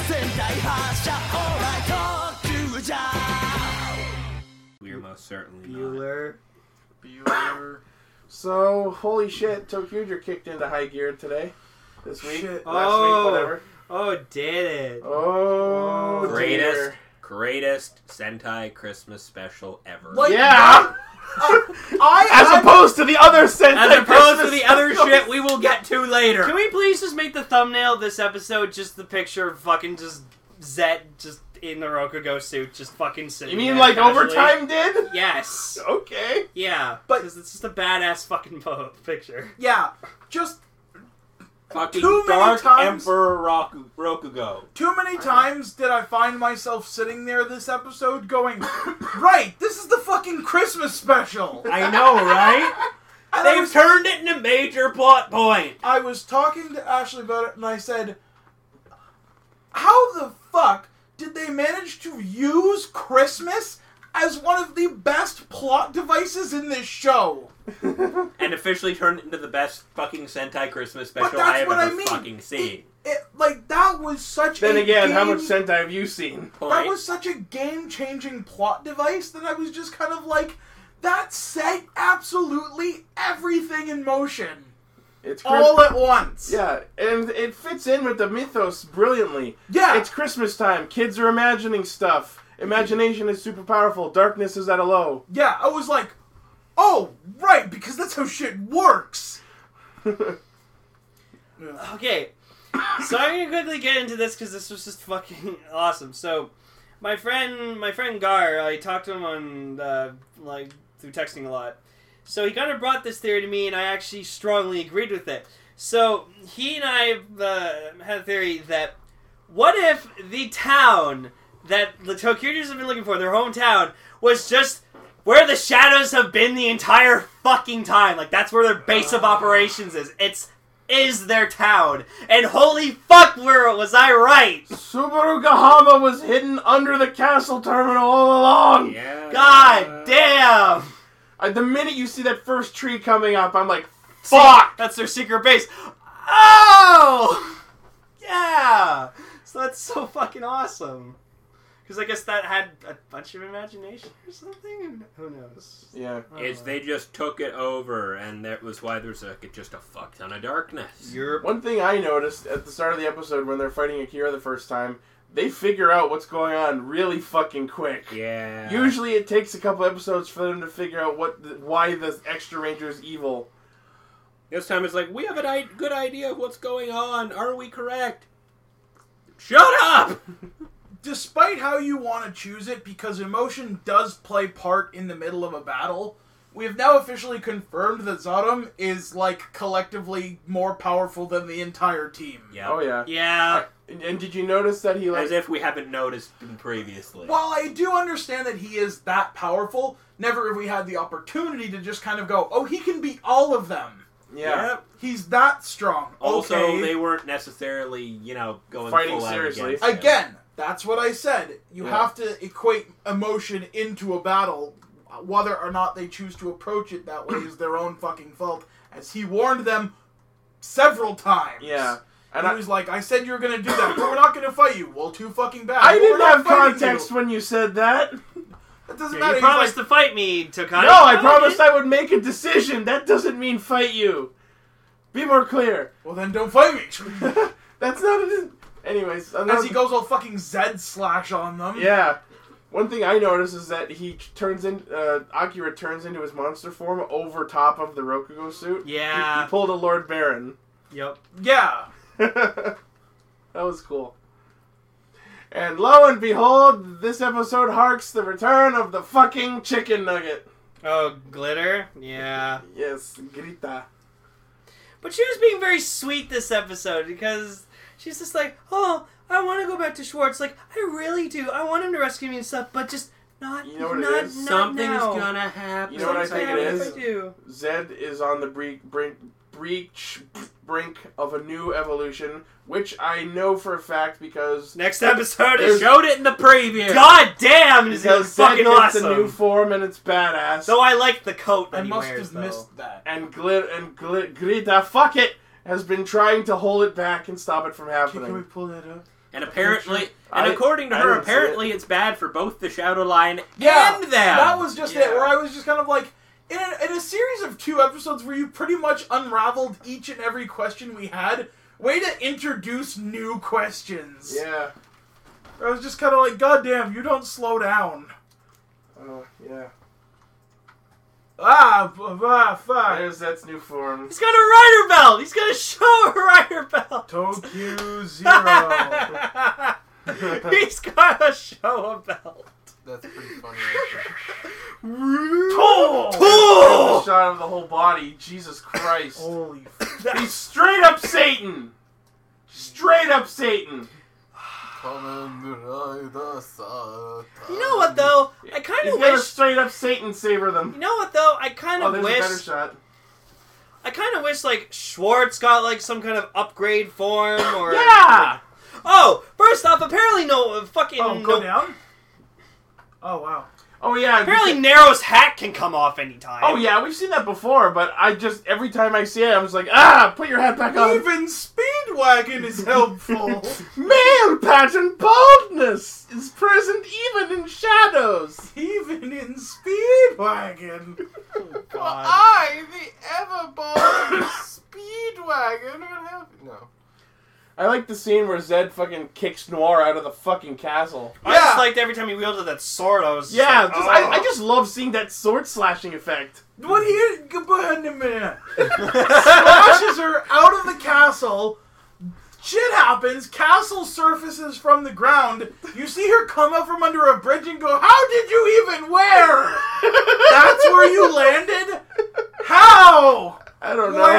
We're most certainly not. Bueller. Bueller. So, holy shit, Tokuger kicked into high gear today. This week. Shit. Last Oh. week, whatever. Oh, did it. Oh, Greatest, dear. greatest Sentai Christmas special ever. Like, Yeah! I As had- opposed to the other Sentai As opposed to Christmas the other specials. shit we will get to later. Can we please just make the thumbnail of this episode just the picture of fucking just Zet just in the Rokugo suit, just fucking sitting You mean there like casually? Overtime did? Yes. Okay. Yeah, But- because it's just a badass fucking po- picture. Yeah, just Fucking Too many Dark times- Emperor Roku- Rokugo. too many times did I find myself sitting there this episode going, right, this is the fucking Christmas special. I know, right? And I They've was, turned it into a major plot point. I was talking to Ashley about it, and I said, how the fuck did they manage to use Christmas as one of the best plot devices in this show? And officially turned it into the best fucking Sentai Christmas special But that's I have what ever I mean. fucking seen. It, like, that was such Then a again, how game- much Sentai have you seen? That Point. was such a game-changing plot device that I was just kind of like, that set absolutely everything in motion. It's Chris- All at once. Yeah, and it fits in with the mythos brilliantly. Yeah. It's Christmas time. Kids are imagining stuff. Imagination is super powerful. Darkness is at a low. Yeah, I was like, oh, right, because that's how shit works. Okay, so I'm gonna quickly get into this because this was just fucking awesome. So, my friend, my friend Gar, I talked to him on uh, like through texting a lot. So he kind of brought this theory to me, and I actually strongly agreed with it. So he and I uh, had a theory that what if the town that the Tokugers have been looking for, their hometown, was just where the shadows have been the entire fucking time. Like, that's where their base of operations is. It's is their town. And holy fuck, where was I right? Subaru Gahama was hidden under the castle terminal all along. Yeah. God damn. Uh, the minute you see that first tree coming up, I'm like, fuck! That's their secret base. Oh! Yeah! So that's so fucking awesome. Because I guess that had a bunch of imagination or something? Who knows? Yeah. Is they just took it over, and that was why there's like just a fuck ton of darkness. Europe. One thing I noticed at the start of the episode when they're fighting Akira the first time, they figure out what's going on really fucking quick. Yeah. Usually it takes a couple episodes for them to figure out what the, why the extra ranger is evil. This time it's like, we have a I- good idea of what's going on. Are we correct? Shut up! despite how you want to choose it, because emotion does play part in the middle of a battle, we have now officially confirmed that Zodom is, like, collectively more powerful than the entire team. Yeah. Oh, yeah. Yeah. And, and did you notice that he, like... As if we haven't noticed them previously. While I do understand that he is that powerful, never have we had the opportunity to just kind of go, oh, he can beat all of them. Yeah. Yep. He's that strong. Also, okay. they weren't necessarily, you know, going Fighting full out seriously. against him. Again, that's what I said. You Yeah. have to equate emotion into a battle. Whether or not they choose to approach it that way is their own fucking fault. As he warned them several times. Yeah. And And he I, was like, I said you were going to do that, but we're not going to fight you. Well, too fucking bad. I Well, didn't we're not have fighting context you. when you said that. That doesn't Yeah, matter. you He's promised like, to fight me, Tokani. No, I promised I would make a decision. That doesn't mean fight you. Be more clear. well, then don't fight me. That's not it. Anyways. As another- he goes all fucking Zed slash on them. Yeah. One thing I noticed is that he turns in, uh, Akira turns into his monster form over top of the Rokugo suit. Yeah. He, he pulled a Lord Baron. Yep. Yeah. That was cool. And lo and behold, this episode harks the return of the fucking chicken nugget. Oh, glitter? Yeah. Yes, Grita. But she was being very sweet this episode because she's just like, oh, I want to go back to Schwartz. Like, I really do. I want him to rescue me and stuff, but just not, You know what it not, is? not Something's now. gonna happen. You know what I think it What is? if I do? Zed is on the brink, brink, breach, brink of a new evolution, which I know for a fact because Next episode They is... showed it in the preview. God damn! Is because it Zed fucking gets awesome. a new form and it's badass. Though I like the coat that I he must wears, have though. missed that. and Glit and Glit, Grita, fuck it, has been trying to hold it back and stop it from Can, happening. can we pull that up? And apparently, and I- according to I her, didn't see apparently it's bad for both the Shadow Line Yeah, and them. That was just Yeah. it, where I was just kind of like, in a, in a series of two episodes where you pretty much unraveled each and every question we had, way to introduce new questions. Yeah. I was just kind of like, God damn, you don't slow down. Oh, yeah. Ah, b- ah, fuck. There's Zed's new form. He's got a rider belt! He's got a show rider belt! Tokyo Zero. He's got a show belt. That's pretty funny. Tool! Tool! Shot of the whole body. Jesus Christ. Holy He's straight up Satan. Straight up Satan. You know what, though? I kind He's of gonna wish... straight up Satan saber them. You know what, though? I kind Oh, of there's wish... a better shot. I kind of wish, like, Schwartz got, like, some kind of upgrade form, or... Yeah! Oh, first off, apparently no... uh, Fucking... Oh, go no, down? Oh, wow. Oh, yeah. apparently Nero's hat can come off anytime. Oh, yeah, we've seen that before, but I just, every time I see it, I was like, ah, put your hat back on. Even Speedwagon is helpful. Male pattern baldness is present even in shadows. Even in Speedwagon. Oh, God. I, the ever-bald Speedwagon, would have... No. I like the scene where Zed fucking kicks Noir out of the fucking castle. I just liked every time he wielded that sword, I was just Yeah, like, just, oh. I, I just love seeing that sword slashing effect. What he behind a minute? Slashes her out of the castle. Shit happens. Castle surfaces from the ground. You see her come up from under a bridge and go, "How did you even where? That's where you landed? How? I don't know. Where?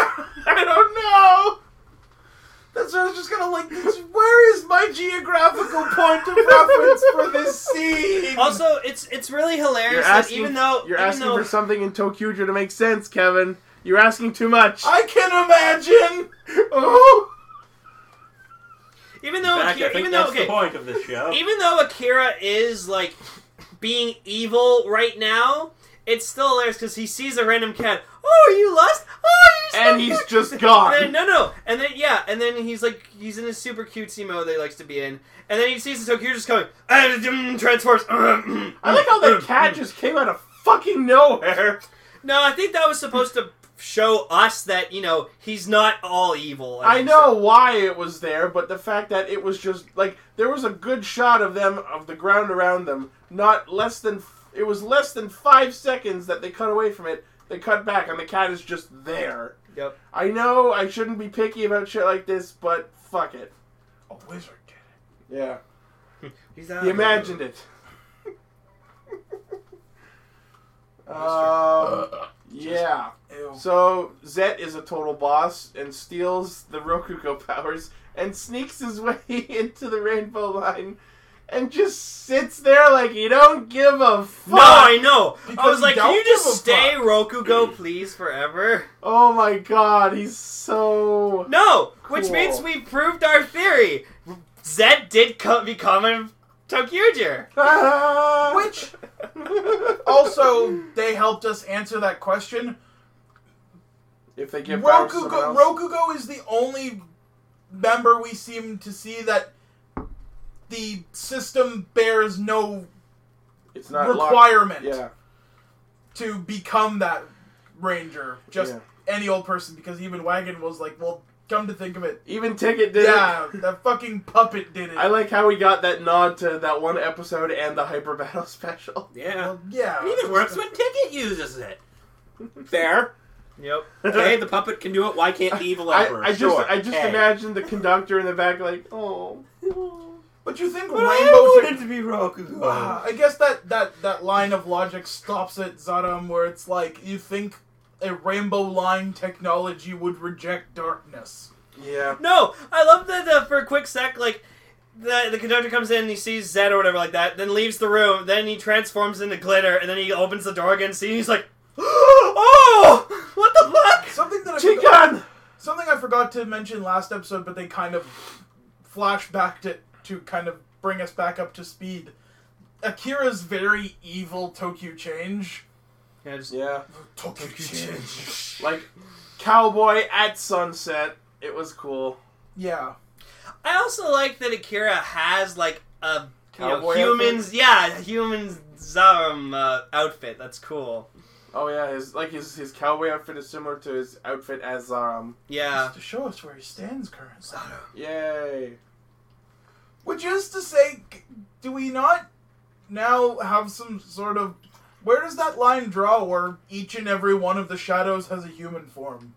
I don't know. That's what I was just kind of like, this, where is my geographical point of reference for this scene? Also, it's it's really hilarious You're that asking, even though... you're even asking though, for something in Tokyuja to make sense, Kevin. You're asking too much. I can imagine. Oh. Even though... In fact, Akira, I think even that's though... Okay, the point of this show. even though Akira is, like, being evil right now, it's still hilarious because he sees a random cat. Oh, are you lost? Oh, you're so And he's cute." just gone. And then, no, no. And then, yeah, and then he's, like, he's in his super cutesy mode that he likes to be in. And then he sees the Tokyo just going, Transforce. I like how that cat just came out of fucking nowhere. No, I think that was supposed to show us that, you know, he's not all evil. I know why it was there, but the fact that it was just, like, there was a good shot of them, of the ground around them, not less than, it was less than five seconds that they cut away from it, they cut back, and the cat is just there. Yep. I know I shouldn't be picky about shit like this, but fuck it. A wizard did Yeah. It He's out. He imagined it. um, yeah. Ew. So Zet is a total boss and steals the Rokugo powers and sneaks his way into the Rainbow Line and just sits there like he don't give a fuck. No, I know. I Because was like, you can you don't give just a stay fuck." Rokugo, please, forever? Oh my god, he's so... No, which Cool. means we proved our theory. Zed did co- become a Tokyuger. Which, also, they helped us answer that question. If they give powers to someone Rokugo, else. Rokugo is the only member we seem to see that the system bears no It's not locked- requirement Yeah. to become that ranger. Just Yeah. any old person, because even Wagon was like, well, come to think of it, Even Ticket did yeah, it. that fucking puppet did it. I like how we got that nod to that one episode and the Hyper Battle special. Yeah. Well, yeah. It even works when Ticket uses it. Fair. Yep. Okay, the puppet can do it. Why can't the evil I, emperor? I just Sure. I just okay. imagine the conductor in the back like, oh. But you think But I Rainbow wanted Tech- to be Rokugo. Ah, I guess that, that, that line of logic stops at Zaram, where it's like, you think a rainbow line technology would reject darkness. Yeah. No, I love that uh, for a quick sec, like, the, the conductor comes in and he sees Zed or whatever like that, then leaves the room, then he transforms into glitter, and then he opens the door again, see, he's like, oh! What the fuck? Something that I forgot, Chikan! something I forgot to mention last episode, but they kind of flashbacked it to kind of bring us back up to speed. Akira's very evil Tokyo change. Yeah, just, Yeah. Tokyo change. Like, cowboy at sunset. It was cool. Yeah. I also like that Akira has, like, a you know, Cowboy humans, yeah, humans Zaram uh, outfit. That's cool. Oh yeah, his like his his cowboy outfit is similar to his outfit as Zaram. Yeah. Just to show us where he stands currently. Yay. Which is to say, c- do we not now have some sort of... Where does that line draw where each and every one of the shadows has a human form?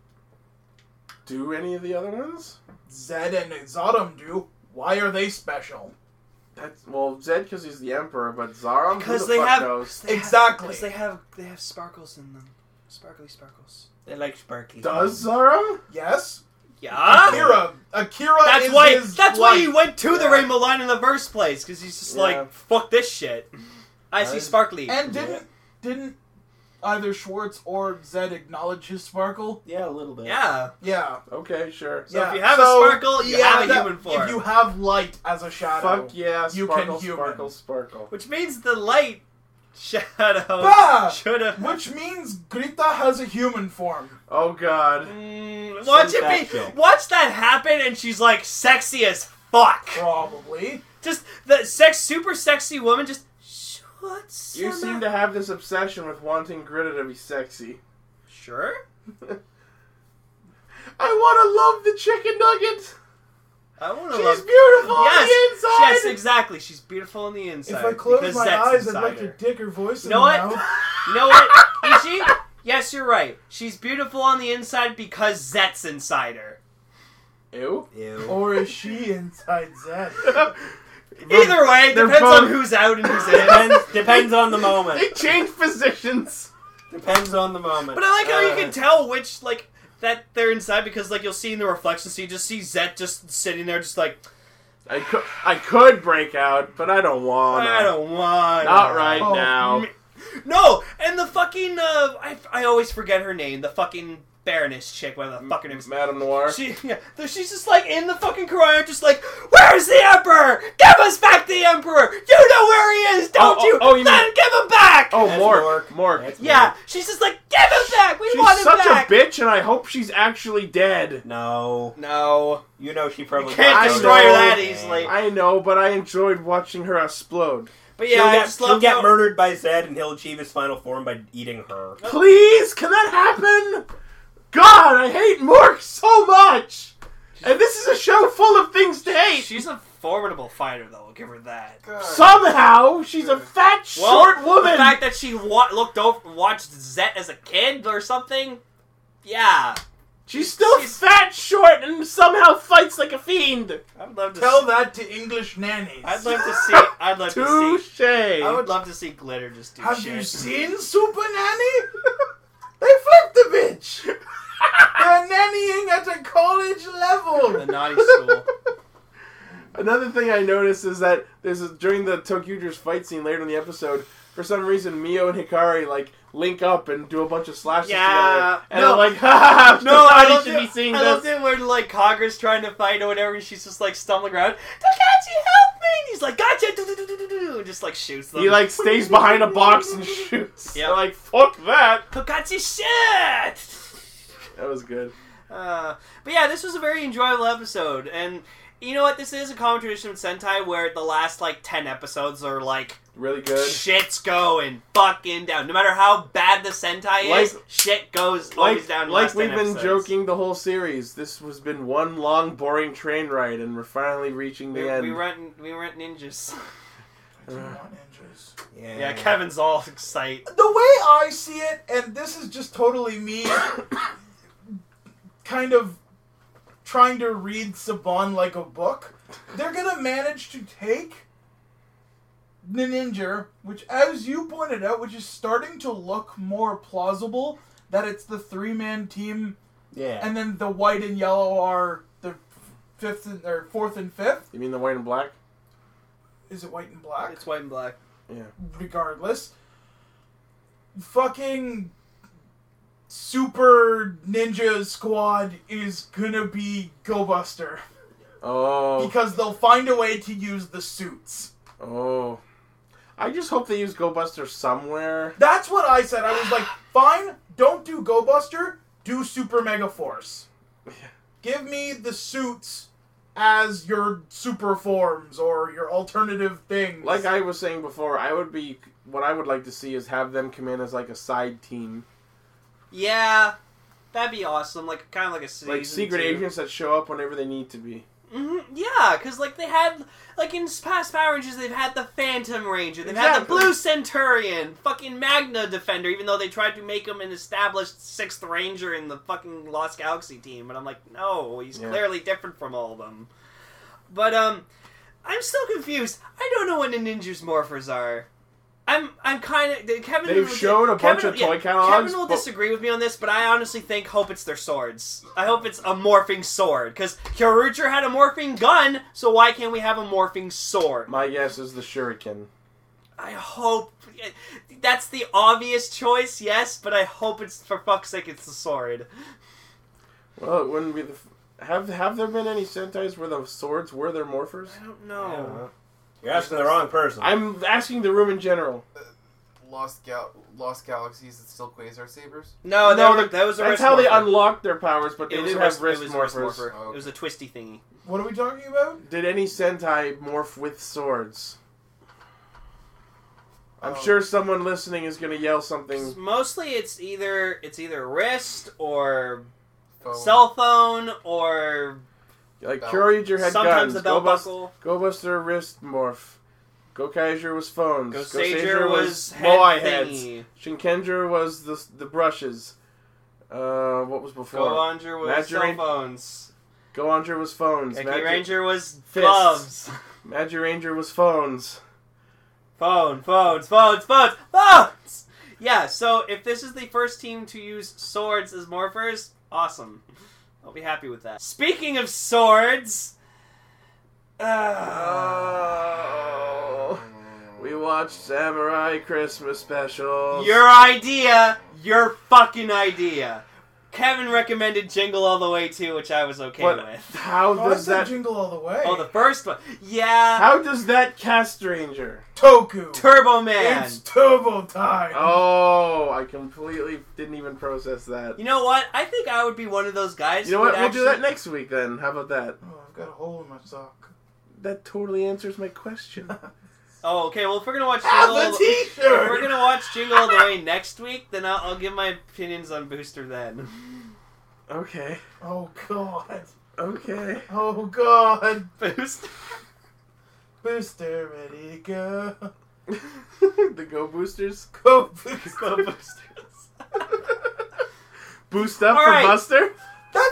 Do any of the other ones? Zed and Zaram do. Why are they special? That's well, Zed because he's the emperor, but Zaram, who Because the they fuck have knows? Exactly. Because they have they have sparkles in them, sparkly sparkles. They like sparkly. Does Zaram? Yes? Yeah. Akira. Akira That's is why. his That's why he light. went to the Yeah. Rainbow Line in the first place. Because he's just Yeah. like, fuck this shit. I see Right. sparkly. And didn't didn't either Schwartz or Zed acknowledge his sparkle? Yeah, a little bit. yeah. Yeah. Okay, sure. So if Yeah, you have so- a sparkle, you yeah, have a that- human form. If you have light as a shadow. Fuck yeah, You sparkle, can human. sparkle, sparkle. Which means the light shadow Bah! should have. Which means Grita has a human form. Oh god. Mm, watch Some fat it be. chick. Watch that happen, and she's like sexy as fuck. Probably. Just the sex, super sexy woman. Just what's You seem to have this obsession with wanting Greta to be sexy. sure. I want to love the chicken nugget. I want to She's love. beautiful Yes, on the inside. yes, exactly. She's beautiful on the inside. If I close because my Zet's eyes, I'd inside like her. to dick her voice You in know the what? mouth. You know what, Ishi? Yes, you're right. She's beautiful on the inside because Zet's inside her. Ew. Ew. Or is she inside Zed? Either way, They're depends both- on who's out and who's in. Depends, depends on the moment. They changed positions. Depends on the moment. But I like how you Uh. can tell which, like, that they're inside because, like, you'll see in the reflection, so you just see Zet just sitting there, just like, I could, I could break out, but I don't want. I don't want. Not right Oh, now. No, and the fucking, uh, I, I always forget her name, the fucking Baroness chick, whatever the fuck her name is. Madame Noir. She, yeah, she's just like in the fucking crowd, just like, where's the Emperor? Give us back the Emperor! You know where he is, don't Oh, oh, you? oh, you then mean- give him back! oh, That's Mork. Mork. Mork. That's Yeah, she's just like, give him back! We She's want him such back! a bitch, and I hope she's actually dead. No. No. You know she probably Can't I destroy her know. that easily. I know, but I enjoyed watching her explode. But She'll yeah, I get, just she'll love get how- murdered by Zed, and he'll achieve his final form by eating her. Please, can that happen? God, I hate Mork so much. And this is a show full of things to hate. She's a formidable fighter, though. I'll give her that. God. Somehow, she's a fat, Well, short woman. The fact that she wa- looked over, watched Zet as a kid or something, yeah, She's still She's- fat, short, and somehow fights like a fiend. I'd love to Tell see, that to English nannies. I'd love to see. I'd love to see. Touche. I would love to see Glitter just do Have shit. you seen Super Nanny? They flipped the bitch. They're nannying at a college the level. naughty school? Another thing I noticed is that there's a, during the Tokyuger's fight scene later in the episode, for some reason Mio and Hikari like link up and do a bunch of slashes Yeah. together, and No. I'm like, ha ha! No, I Somebody loved should it. be seeing I this. loved it when like Kagura's trying to fight or whatever, and she's just like stumbling around. Tokachi, help me! And he's like, gotcha! Do-do-do-do-do-do, and just like shoots them. He like stays behind a box and shoots. Yeah. They're like, fuck that. Tokachi shit! That was good. Uh, but yeah, this was a very enjoyable episode, and you know what? This is a common tradition of Sentai where the last like ten episodes are like Really good. shit's going fucking down. No matter how bad the Sentai is, Like- shit goes always Like, down. in the like last we've ten been episodes. joking the whole series. This has been one long, boring train ride, and we're finally reaching the We, end. we rent we rent ninjas. I do want ninjas. yeah. Yeah, Kevin's all excited. The way I see it, and this is just totally me, kind of trying to read Saban like a book, they're gonna manage to take the ninja, which, as you pointed out, which is starting to look more plausible, that it's the three-man team, Yeah. and then the white and yellow are the fifth and, or fourth and fifth. You mean the white and black? Is it white and black? It's white and black. Yeah. Regardless, fucking Super Ninja Squad is gonna be Go Buster. Oh. Because they'll find a way to use the suits. Oh. I just hope they use Go Buster somewhere. That's what I said. I was like, fine, don't do Go Buster, do Super Mega Force. Give me the suits as your super forms or your alternative things. Like I was saying before, I would be... What I would like to see is have them come in as like a side team. Yeah, that'd be awesome. Like kind of like a season Like secret two. agents that show up whenever they need to be. Mm-hmm. Yeah, because like they had, like in past Power Rangers, they've had the Phantom Ranger, they've had the Exactly. Blue Centurion, fucking Magna Defender. Even though they tried to make him an established Sixth Ranger in the fucking Lost Galaxy team, and I'm like, no, he's Yeah. clearly different from all of them. But um, I'm still confused. I don't know what the Ninja's morphers are. I'm I'm kind of Kevin. They've will- showed a bunch Kevin- of toy yeah, catalogs, Kevin will but- disagree with me on this, but I honestly think hope it's their swords. I hope it's a morphing sword because Kyorucher had a morphing gun, so why can't we have a morphing sword? My guess is the Shuriken. I hope that's the obvious choice, yes, but I hope it's for fuck's sake it's the sword. Well, it wouldn't be the... F- have have there been any Sentais where the swords were their morphers? I don't know. You're asking the wrong person. I'm asking the room in general. Lost Gal- Lost Galaxies, it's still Quasar Sabers? No, No, that, the- was, that was a That's wrist how they morpher. unlocked their powers, but they It was did a have wrist, wrist it was a wrist morphers. morpher. Oh, It was a twisty thingy. What are we talking about? Did any Sentai morph with swords? I'm Oh. sure someone listening is going to yell something. Mostly, it's either it's either wrist or Phone. cell phone or Like, Belt. Kyoryuger had sometimes guns. the belt Go, Bus- buckle. Go Buster wrist morph. Gokaiger was phones. Ghost Goseiger Sager was was head Moai heads. thingy. Shinkendra was the the brushes. Uh, what was before? Go-Ranger was Magic cell Ranger- phones. Go-Ranger was phones. Genki Magic, Ranger was Fists. gloves. Magic Ranger was phones. Phone, phones, phones, phones, phones! Yeah, so if this is the first team to use swords as morphers, awesome. I'll be happy with that. Speaking of swords... Uh, Oh, we watched Samurai Christmas specials. your idea! Your fucking idea! Kevin recommended Jingle All the Way too, which I was okay But with. how Oh, I does said that? Jingle All the Way. Oh, the first one. Yeah. How does that cast Ranger? Toku. Turbo Man. It's Turbo time. Oh, I completely didn't even process that. You know what? I think I would be one of those guys. You know who what? would We'll actually... do that next week then. How about that? Oh, I've got a hole in my sock. That totally answers my question. Oh, okay. Well, if we're gonna watch Have Jingle, a All the... if T-shirt. we're gonna watch Jingle All the Way next week, then I'll, I'll give my opinions on Booster then. Okay. Oh God. Okay. Oh God. Booster. Booster ready to go. The Go Boosters. Go Booster. Go Boosters. Boost up All for right. Buster. That's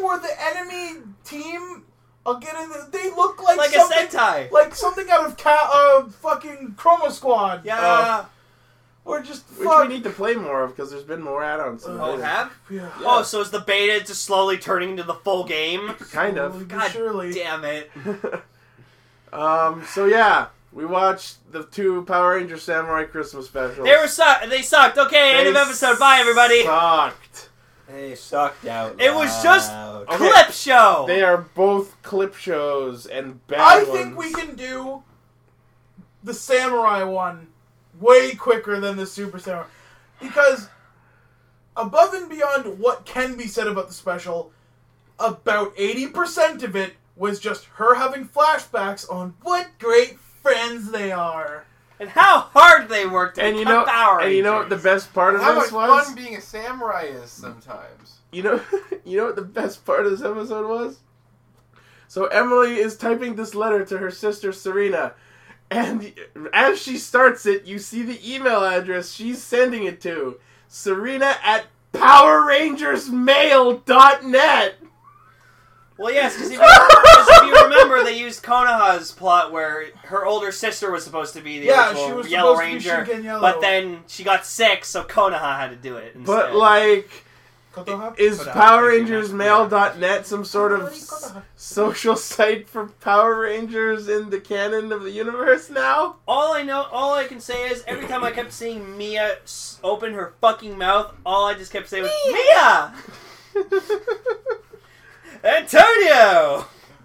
where the enemy team, I'll get in. The, they look like Like a something, Sentai. like something out of ca- uh, fucking Chroma Squad. Yeah. Uh, Or just Which fuck. we need to play more of because there's been more add-ons. than oh, beta. have? Yeah. Oh, so is the beta just slowly turning into the full game? Kind Slowly of. but God surely. damn it. um. So yeah, we watched the two Power Ranger Samurai Christmas specials. They were su- They sucked. Okay, end of They episode. Bye, everybody. Sucked. They sucked out. It was just loud. Okay. clip show. They are both clip shows and bad I ones. think we can do the Samurai one way quicker than the Super Samurai. Because above and beyond what can be said about the special, about eighty percent of it was just her having flashbacks on what great friends they are. and how hard they worked to And you become know, Power and you know what the Rangers. best part of How much this was? fun being a samurai is sometimes. You know, you know what the best part of this episode was? So Emily is typing this letter to her sister Serena, and as she starts it, you see the email address she's sending it to: Serena at Power Rangers Mail dot net. Well, yes, because if, you- 'cause if you remember, they used Konoha's plot where her older sister was supposed to be the Yeah, original she was Yellow supposed Ranger, to be Shinken Yellow. but then she got sick, so Konoha had to do it instead. But like, Kotoha? is Konoha, Power thank you, Rangers yeah. Mail dot net some sort of Konoha. s- social site for Power Rangers in the canon of the universe now? all I know, all I can say is, every time I kept seeing Mia s- open her fucking mouth, all I just kept saying was, Mia! Antonio!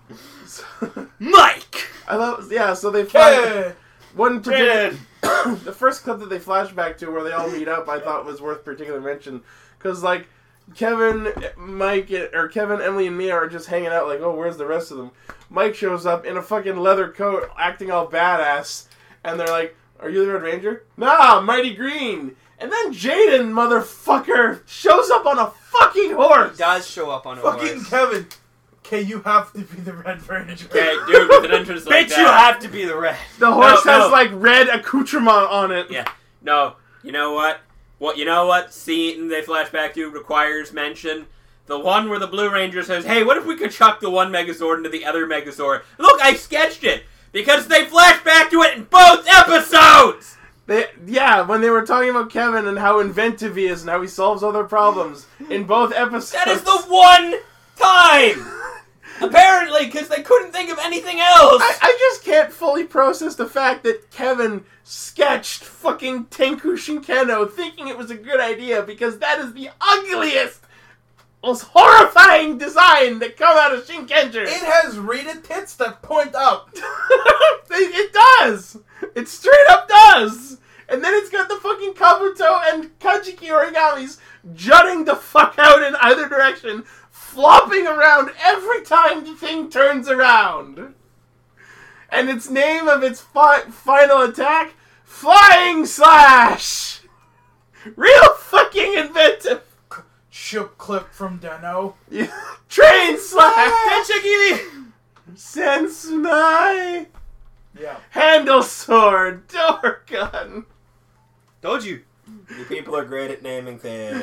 Mike! I love, yeah. So they flash Hey! one particular. Jaden! The first clip that they flash back to where they all meet up, I thought was worth particular mention because like Kevin, Mike, or Kevin, Emily, and Mia are just hanging out. Like, oh, where's the rest of them? Mike shows up in a fucking leather coat, acting all badass, and they're like, "Are you the Red Ranger?" Nah, Mighty Green. And then Jaden, motherfucker, shows up on a fucking horse. Does show up on a Fucking horse. Kevin. Okay, you have to be the Red Ranger. Okay, dude, with an entrance like Bitch, that. you have to be the red. The horse No, has no. like red accoutrement on it. Yeah. No, you know what? What you know what scene they flash back to requires mention? The one where the Blue Ranger says, "Hey, what if we could chuck the one Megazord into the other Megazord?" Look, I sketched it because they flash back to it in both episodes. They, yeah, when they were talking about Kevin and how inventive he is and how he solves other problems in both episodes. That is the one time. Apparently, because they couldn't think of anything else. I, I just can't fully process the fact that Kevin sketched fucking Tenku Shinkeno thinking it was a good idea because that is the ugliest, most horrifying design that come out of Shinkenger. It has Rita tits that point up. it, it does. It straight up does. And then it's got the fucking Kabuto and Kajiki origamis jutting the fuck out in either direction, flopping around every time the thing turns around. And its name of its fi- final attack, Flying Slash! Real fucking inventive! Ship clip from Deno. Yeah. Train Slash! Denshigiri! Sensunai! Yeah. Handle Sword! Door Gun! Doju. You people are great at naming things.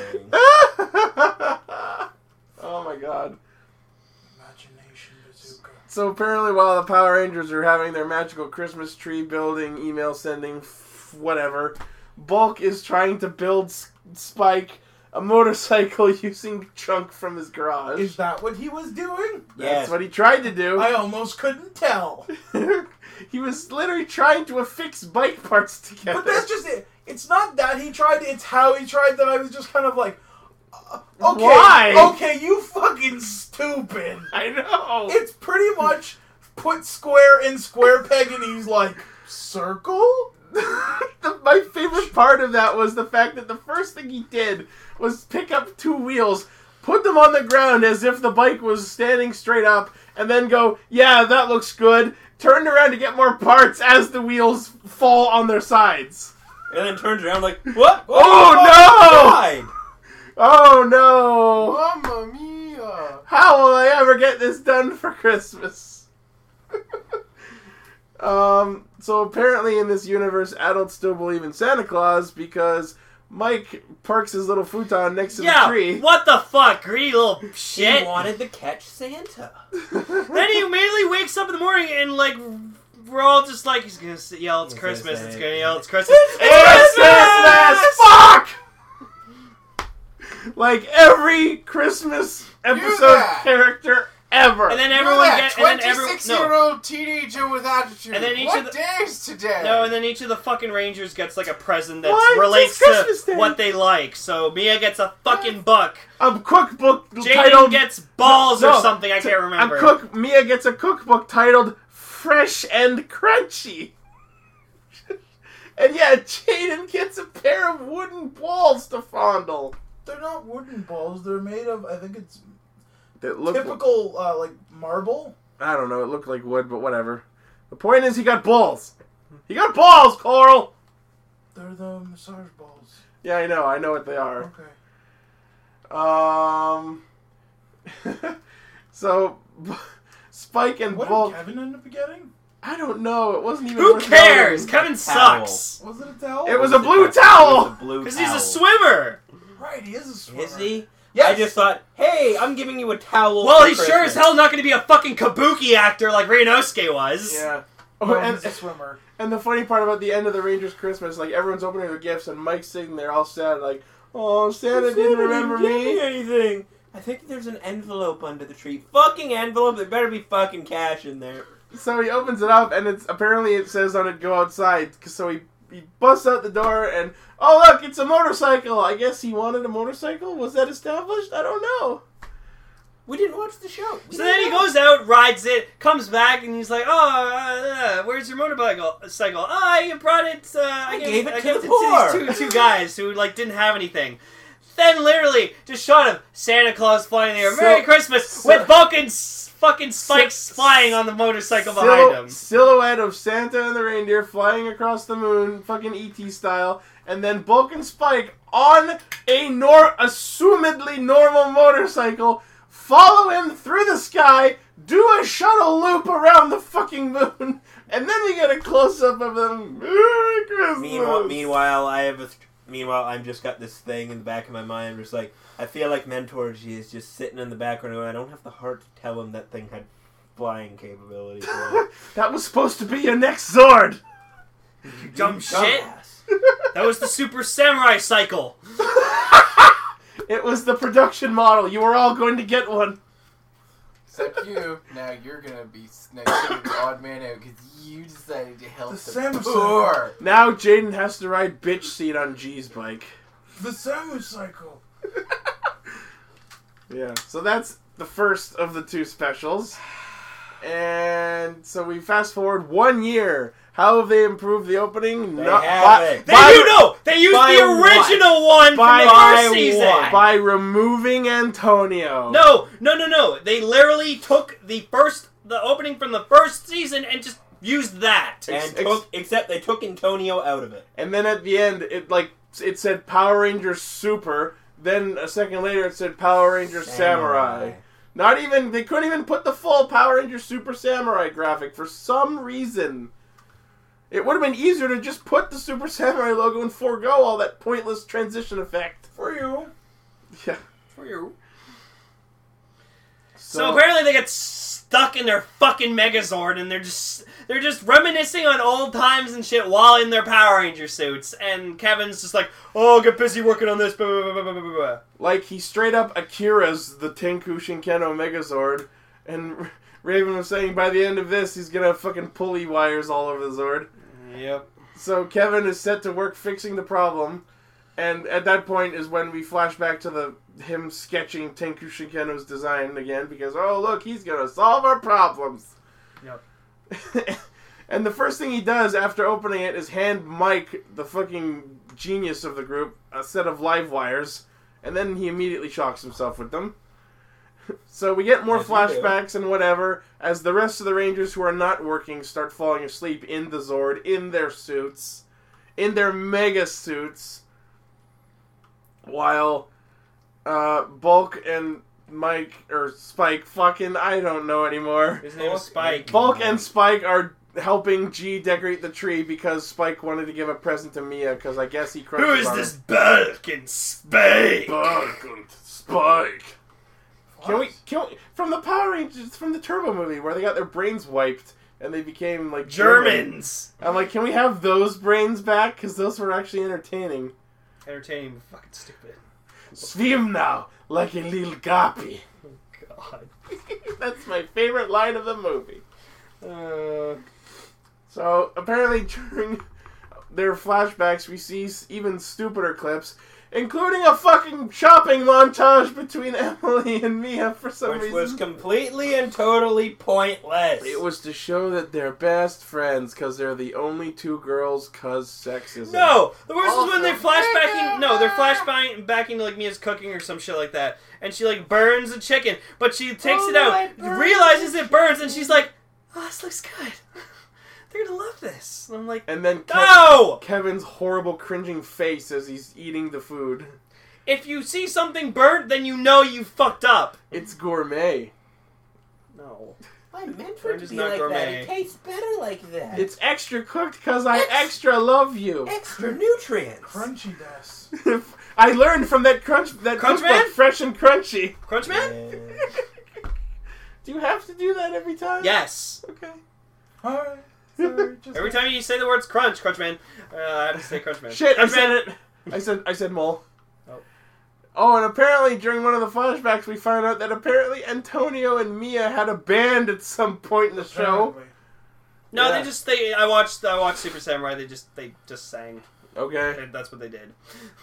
Oh my god. Imagination bazooka. So apparently while the Power Rangers are having their magical Christmas tree building, email sending, f- whatever, Bulk is trying to build S- Spike a motorcycle using junk from his garage. Is that what he was doing? That's Yes. what he tried to do. I almost couldn't tell. He was literally trying to affix bike parts together. But that's just it. It's not that he tried, it's how he tried that I was just kind of like, uh, okay, Why? okay, you fucking stupid. I know. It's pretty much put square in square peg and he's like, circle? the, my favorite part of that was the fact that the first thing he did was pick up two wheels, put them on the ground as if the bike was standing straight up, and then go, yeah, that looks good, turned around to get more parts as the wheels fall on their sides. And then turns around like, what? Oh, no! Oh no! Mamma mia! How will I ever get this done for Christmas? um, so apparently in this universe, adults still believe in Santa Claus because Mike parks his little futon next to Yeah, the tree. what the fuck, greedy little He shit. wanted to catch Santa. Then he immediately wakes up in the morning and, like, we're all just like, he's gonna yell, it's He's Christmas, gonna it's say- gonna yell, it's Christmas. It's Christmas! Fuck! Like every Christmas episode that. character ever. And then You're everyone that gets, and then everyone, no. twenty-six-year-old teenager with attitude. And then each what of the- day is today? No, and then each of the fucking Rangers gets like a present that What? relates It's Christmas to Day. what they like. So Mia gets a fucking book. A cookbook Jaden titled gets balls No, or something. I can't remember. A cook Mia gets a cookbook titled Fresh and Crunchy. And yeah, Jaden gets a pair of wooden balls to fondle. They're not wooden balls. They're made of, I think it's That look typical, uh, like, marble. I don't know, it looked like wood, but whatever. The point is he got balls. He got balls, Coral! They're the massage balls. Yeah, I know, I know what they are. Okay. Um So Spike and What Bulk did Kevin end up getting? I don't know, it wasn't even Who worth cares? noting. Kevin Towel. sucks. Was it a towel? It was a blue It was towel! a blue Because he's towel. a swimmer. Right, he is a swimmer. Is he? Yes. I just thought, hey, I'm giving you a towel. Well, for he's sure as Christmas. hell not going to be a fucking kabuki actor like Ryunosuke was. Yeah. Oh, Oh, and, he's a swimmer. and the funny part about the end of the Rangers Christmas, like everyone's opening their gifts and Mike's sitting there all sad, like, oh, Santa didn't remember Give me me. anything. I think there's an envelope under the tree. Fucking envelope. There better be fucking cash in there. So he opens it up and it's apparently it says on it, go outside. So he, he busts out the door and, oh look, it's a motorcycle. I guess he wanted a motorcycle? Was that established? I don't know. We didn't watch the show. We So didn't then he know. goes out, rides it, comes back, and he's like, "Oh, uh, where's your motorcycle? Cycle? Oh, I brought it. Uh, I, I gave it I to gave the it poor." to these two, two guys who like didn't have anything." Then literally just shot of Santa Claus flying in the air. So- Merry Christmas so- with Vulcan's fucking spikes So- flying on the motorcycle Sil- behind him. Silhouette of Santa and the reindeer flying across the moon, fucking E T style, and then Bulk and Spike on a nor assumedly normal motorcycle follow him through the sky, do a shuttle loop around the fucking moon, and then we get a close up of them. Merry Christmas. Meanwhile, meanwhile, I have a. Th- meanwhile, I've just got this thing in the back of my mind. Where it's like I feel like Mentor G is just sitting in the background. Going, I don't have the heart to tell him that thing had flying capabilities. That was supposed to be your next Zord. Dumb shit. Dumbass. That was the Super Samurai cycle. It was the production model. You were all going to get one. Except you. Now you're gonna be next to the odd man out because you decided to help The the, Samus poor. Now Jaden has to ride bitch seat on G's bike. The Samus cycle. Yeah, so that's the first of the two specials. And so we fast forward one year. How have they improved the opening? They Not- haven't. They by, do know. They used by the original one By from the first what? season. by removing Antonio. No, no, no, no. They literally took the first, the opening from the first season and just used that. And Ex- took, except they took Antonio out of it. And then at the end, it like it said Power Rangers Super. Then a second later, it said Power Rangers Samurai. Samurai. Not even they couldn't even put the full Power Rangers Super Samurai graphic for some reason. It would have been easier to just put the Super Samurai logo and forego all that pointless transition effect. For you. Yeah. For you. So, apparently they get stuck in their fucking Megazord and they're just they're just reminiscing on old times and shit while in their Power Ranger suits. And Kevin's just like, oh, get busy working on this. Blah, blah, blah, blah, blah, blah. like he straight up Akira's the Tenku Shinkeno Megazord, and Raven was saying by the end of this he's gonna have fucking pulley wires all over the Zord. Yep. So Kevin is set to work fixing the problem, and at that point is when we flash back to the him sketching Tenku Shinkeno's design again, because oh look, he's gonna solve our problems. Yep. And the first thing he does after opening it is hand Mike, the fucking genius of the group, a set of live wires, and then he immediately shocks himself with them. So we get more As you flashbacks and whatever, as the rest of the Rangers who are not working start falling asleep in the Zord, in their suits, in their mega suits, while uh, Bulk and Mike, or Spike, fucking, I don't know anymore. His name is Spike. Bulk and Spike are helping G decorate the tree because Spike wanted to give a present to Mia because I guess he crushed Who his is arm. this Balkan Spike? Balkan Spike. Can we, can we, from the Power Rangers, from the Turbo movie, where they got their brains wiped and they became, like, German. Germans! I'm like, can we have those brains back? Because those were actually entertaining. Entertaining, but fucking stupid. Swim now, like a little guppy. Oh, God. That's my favorite line of the movie. Uh, So, apparently during their flashbacks, we see even stupider clips, including a fucking shopping montage between Emily and Mia for some Which reason. was completely and totally pointless. It was to show that they're best friends because they're the only two girls cause sexism. no! The worst is when they Also- flashbacking. No, they're flashbacking back into like Mia's cooking or some shit like that, and she like burns the chicken, but she takes Oh, it out, I burned realizes it burns, and she's like, "Oh, this looks good. They're gonna love this." And I'm like, And then Kev- "No! Kevin's horrible cringing face as he's eating the food. If you see something burnt, then you know you fucked up." It's gourmet. No. I meant for it to be like that. It tastes better like that. It's extra cooked because I extra love you. extra nutrients. Crunchy des. I learned from that crunch that Crunch cookbook, Man? Fresh and Crunchy. Crunchman? Do you have to do that every time? Yes. Okay. Alright. Sorry, just Every time you say the words crunch, Crunchman, uh, I have to say Crunchman. Shit, I Crunchman. said it. I said I said mole. Oh. Oh, and apparently during one of the flashbacks we found out that apparently Antonio and Mia had a band at some point in the show. apparently. No, Yeah. they just they. I watched I watched Super Samurai. They just they just sang. Okay. And that's what they did.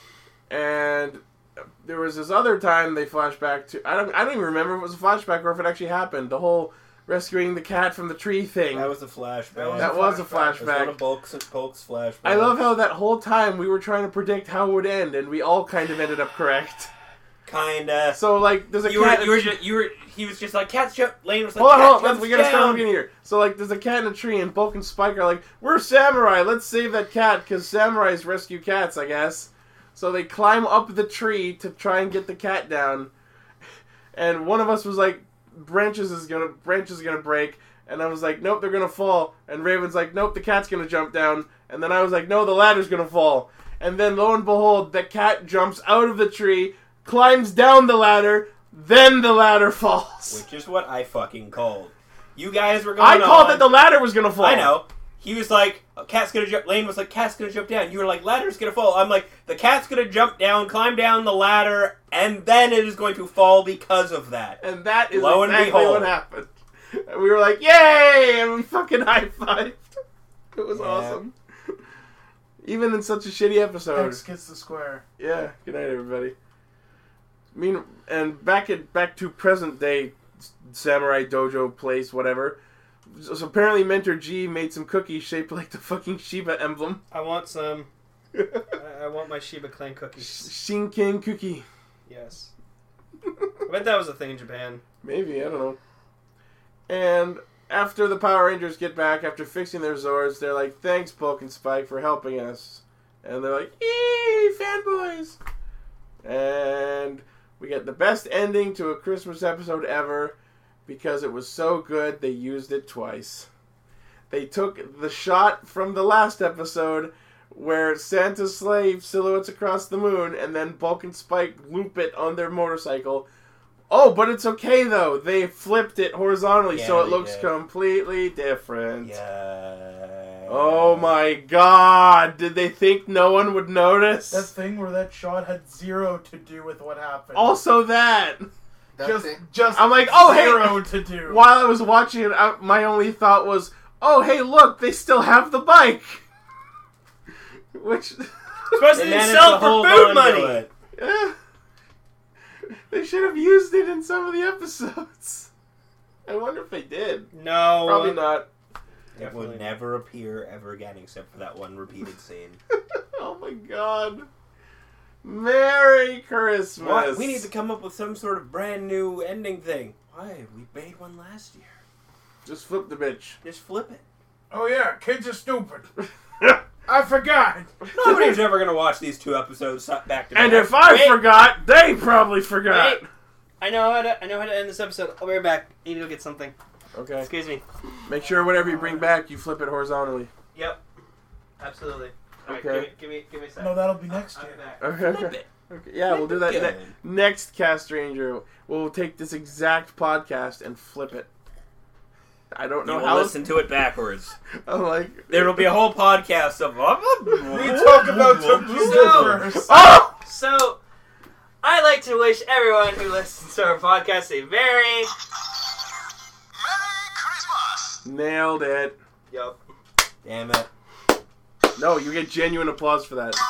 And there was this other time they flashed back to I don't I don't even remember if it was a flashback or if it actually happened. The whole rescuing the cat from the tree thing. That was a flashback. That was That a was a flashback. It was one flashback. of Bulk's, Bulk's flashbacks. I love how that whole time we were trying to predict how it would end, and we all kind of ended up correct. Kinda. So, like, there's a You were, cat... you were, just, you were, he was just like, cats jump, Lane was like, Hold on, cat hold on, jumps we gotta start down. looking here. So, like, there's a cat in a tree, and Bulk and Spike are like, we're samurai, let's save that cat, because samurais rescue cats, I guess. So they climb up the tree to try and get the cat down, and one of us was like, branches is gonna, branches is gonna break, and I was like, nope, they're gonna fall, and Raven's like, nope, the cat's gonna jump down, and then I was like, no, the ladder's gonna fall, and then lo and behold, the cat jumps out of the tree, climbs down the ladder, then the ladder falls. Which is what I fucking called. You guys were going I called on. that the ladder was gonna fall. I know. He was like, oh, cat's gonna jump. Lane was like, cat's gonna jump down. You were like, ladder's gonna fall. I'm like, the cat's gonna jump down, climb down the ladder, and then it is going to fall because of that. And that is Lo and exactly behold. what happened. And we were like, yay! And we fucking high-fived. It was Yeah. awesome. Even in such a shitty episode. X gets the square. Yeah, good night, everybody. I mean, and back at back to present day samurai dojo place, whatever. So, so apparently Mentor G made some cookies shaped like the fucking Shiba emblem. I want some. I, I want my Shiba Clan cookies. Shinken cookie. Yes. I bet that was a thing in Japan. Maybe, I don't know. And after the Power Rangers get back, after fixing their Zords, they're like, thanks, Bulk and Spike, for helping us. And they're like, yay, fanboys! And we get the best ending to a Christmas episode ever, because it was so good, they used it twice. They took the shot from the last episode, where Santa's sleigh silhouettes across the moon, and then Bulk and Spike loop it on their motorcycle. Oh, but it's okay, though. They flipped it horizontally, Yeah, so it they looks did. completely different. Yeah. Oh my god! Did they think no one would notice? That thing where that shot had zero to do with what happened. Also that! That just, thing- just I'm like, oh, hey! zero to do. While I was watching it, I, my only thought was, oh, hey, look, they still have the bike! Which... Supposed They to managed sell to it for hold food on to money. it. Yeah. They should have used it in some of the episodes. I wonder if they did. No. Probably not. It Definitely. would never appear ever again except for that one repeated scene. Oh my god. Merry Christmas. What? We need to come up with some sort of brand new ending thing. Why? We made one last year. Just flip the bitch. Just flip it. Oh yeah, kids are stupid. I forgot. Nobody's ever going to watch these two episodes back to back. And if I Wait. forgot, they probably forgot. Wait. I know how to. I know how to end this episode. I'll be right back. I need to go get something. Okay. Excuse me. Make sure whatever you bring back, you flip it horizontally. Yep. Absolutely. All right, Okay. give me, give me, give me a second. No, that'll be next I'll year. be back. Okay. Flip Okay. it. Okay. Yeah, we'll do that Flip ne- it. next Cast Ranger. We'll take this exact podcast and flip it. I don't You know will how. listen to it backwards. I'm like. There will be a whole podcast of. We talk about Tokyo So- first. Oh! So, I'd like to wish everyone who listens to our podcast a very... Nailed it. Yup. Damn it. No, you get genuine applause for that.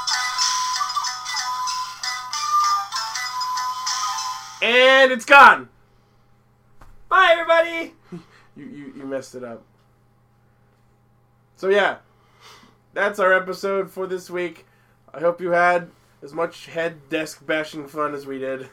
And it's gone. Bye, everybody! You, you you messed it up. So yeah, that's our episode for this week. I hope you had as much head desk bashing fun as we did.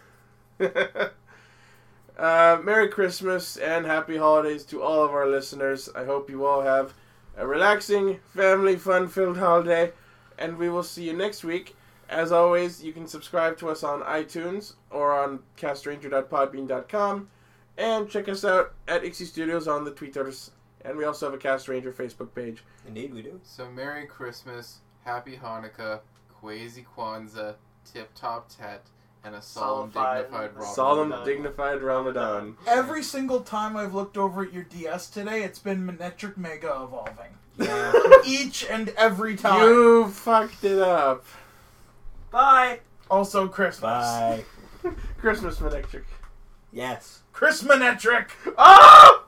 uh, Merry Christmas and Happy Holidays to all of our listeners. I hope you all have a relaxing, family, fun-filled holiday, and we will see you next week. As always, you can subscribe to us on iTunes or on cast ranger dot podbean dot com. And check us out at Ixie Studios on the Twitters. And we also have a Cast Ranger Facebook page. Indeed, we do. So Merry Christmas, Happy Hanukkah, Kwezi Kwanzaa, Tip Top Tet, and a solemn, Solemnified- dignified Ramadan. Solemn, Ramadan. dignified Ramadan. Every single time I've looked over at your D S today, it's been Manectric Mega evolving. Yeah. Each and every time. You fucked it up. Bye! Also Christmas. Bye. Christmas Manectric. Yes. Chris Manectric! Oh!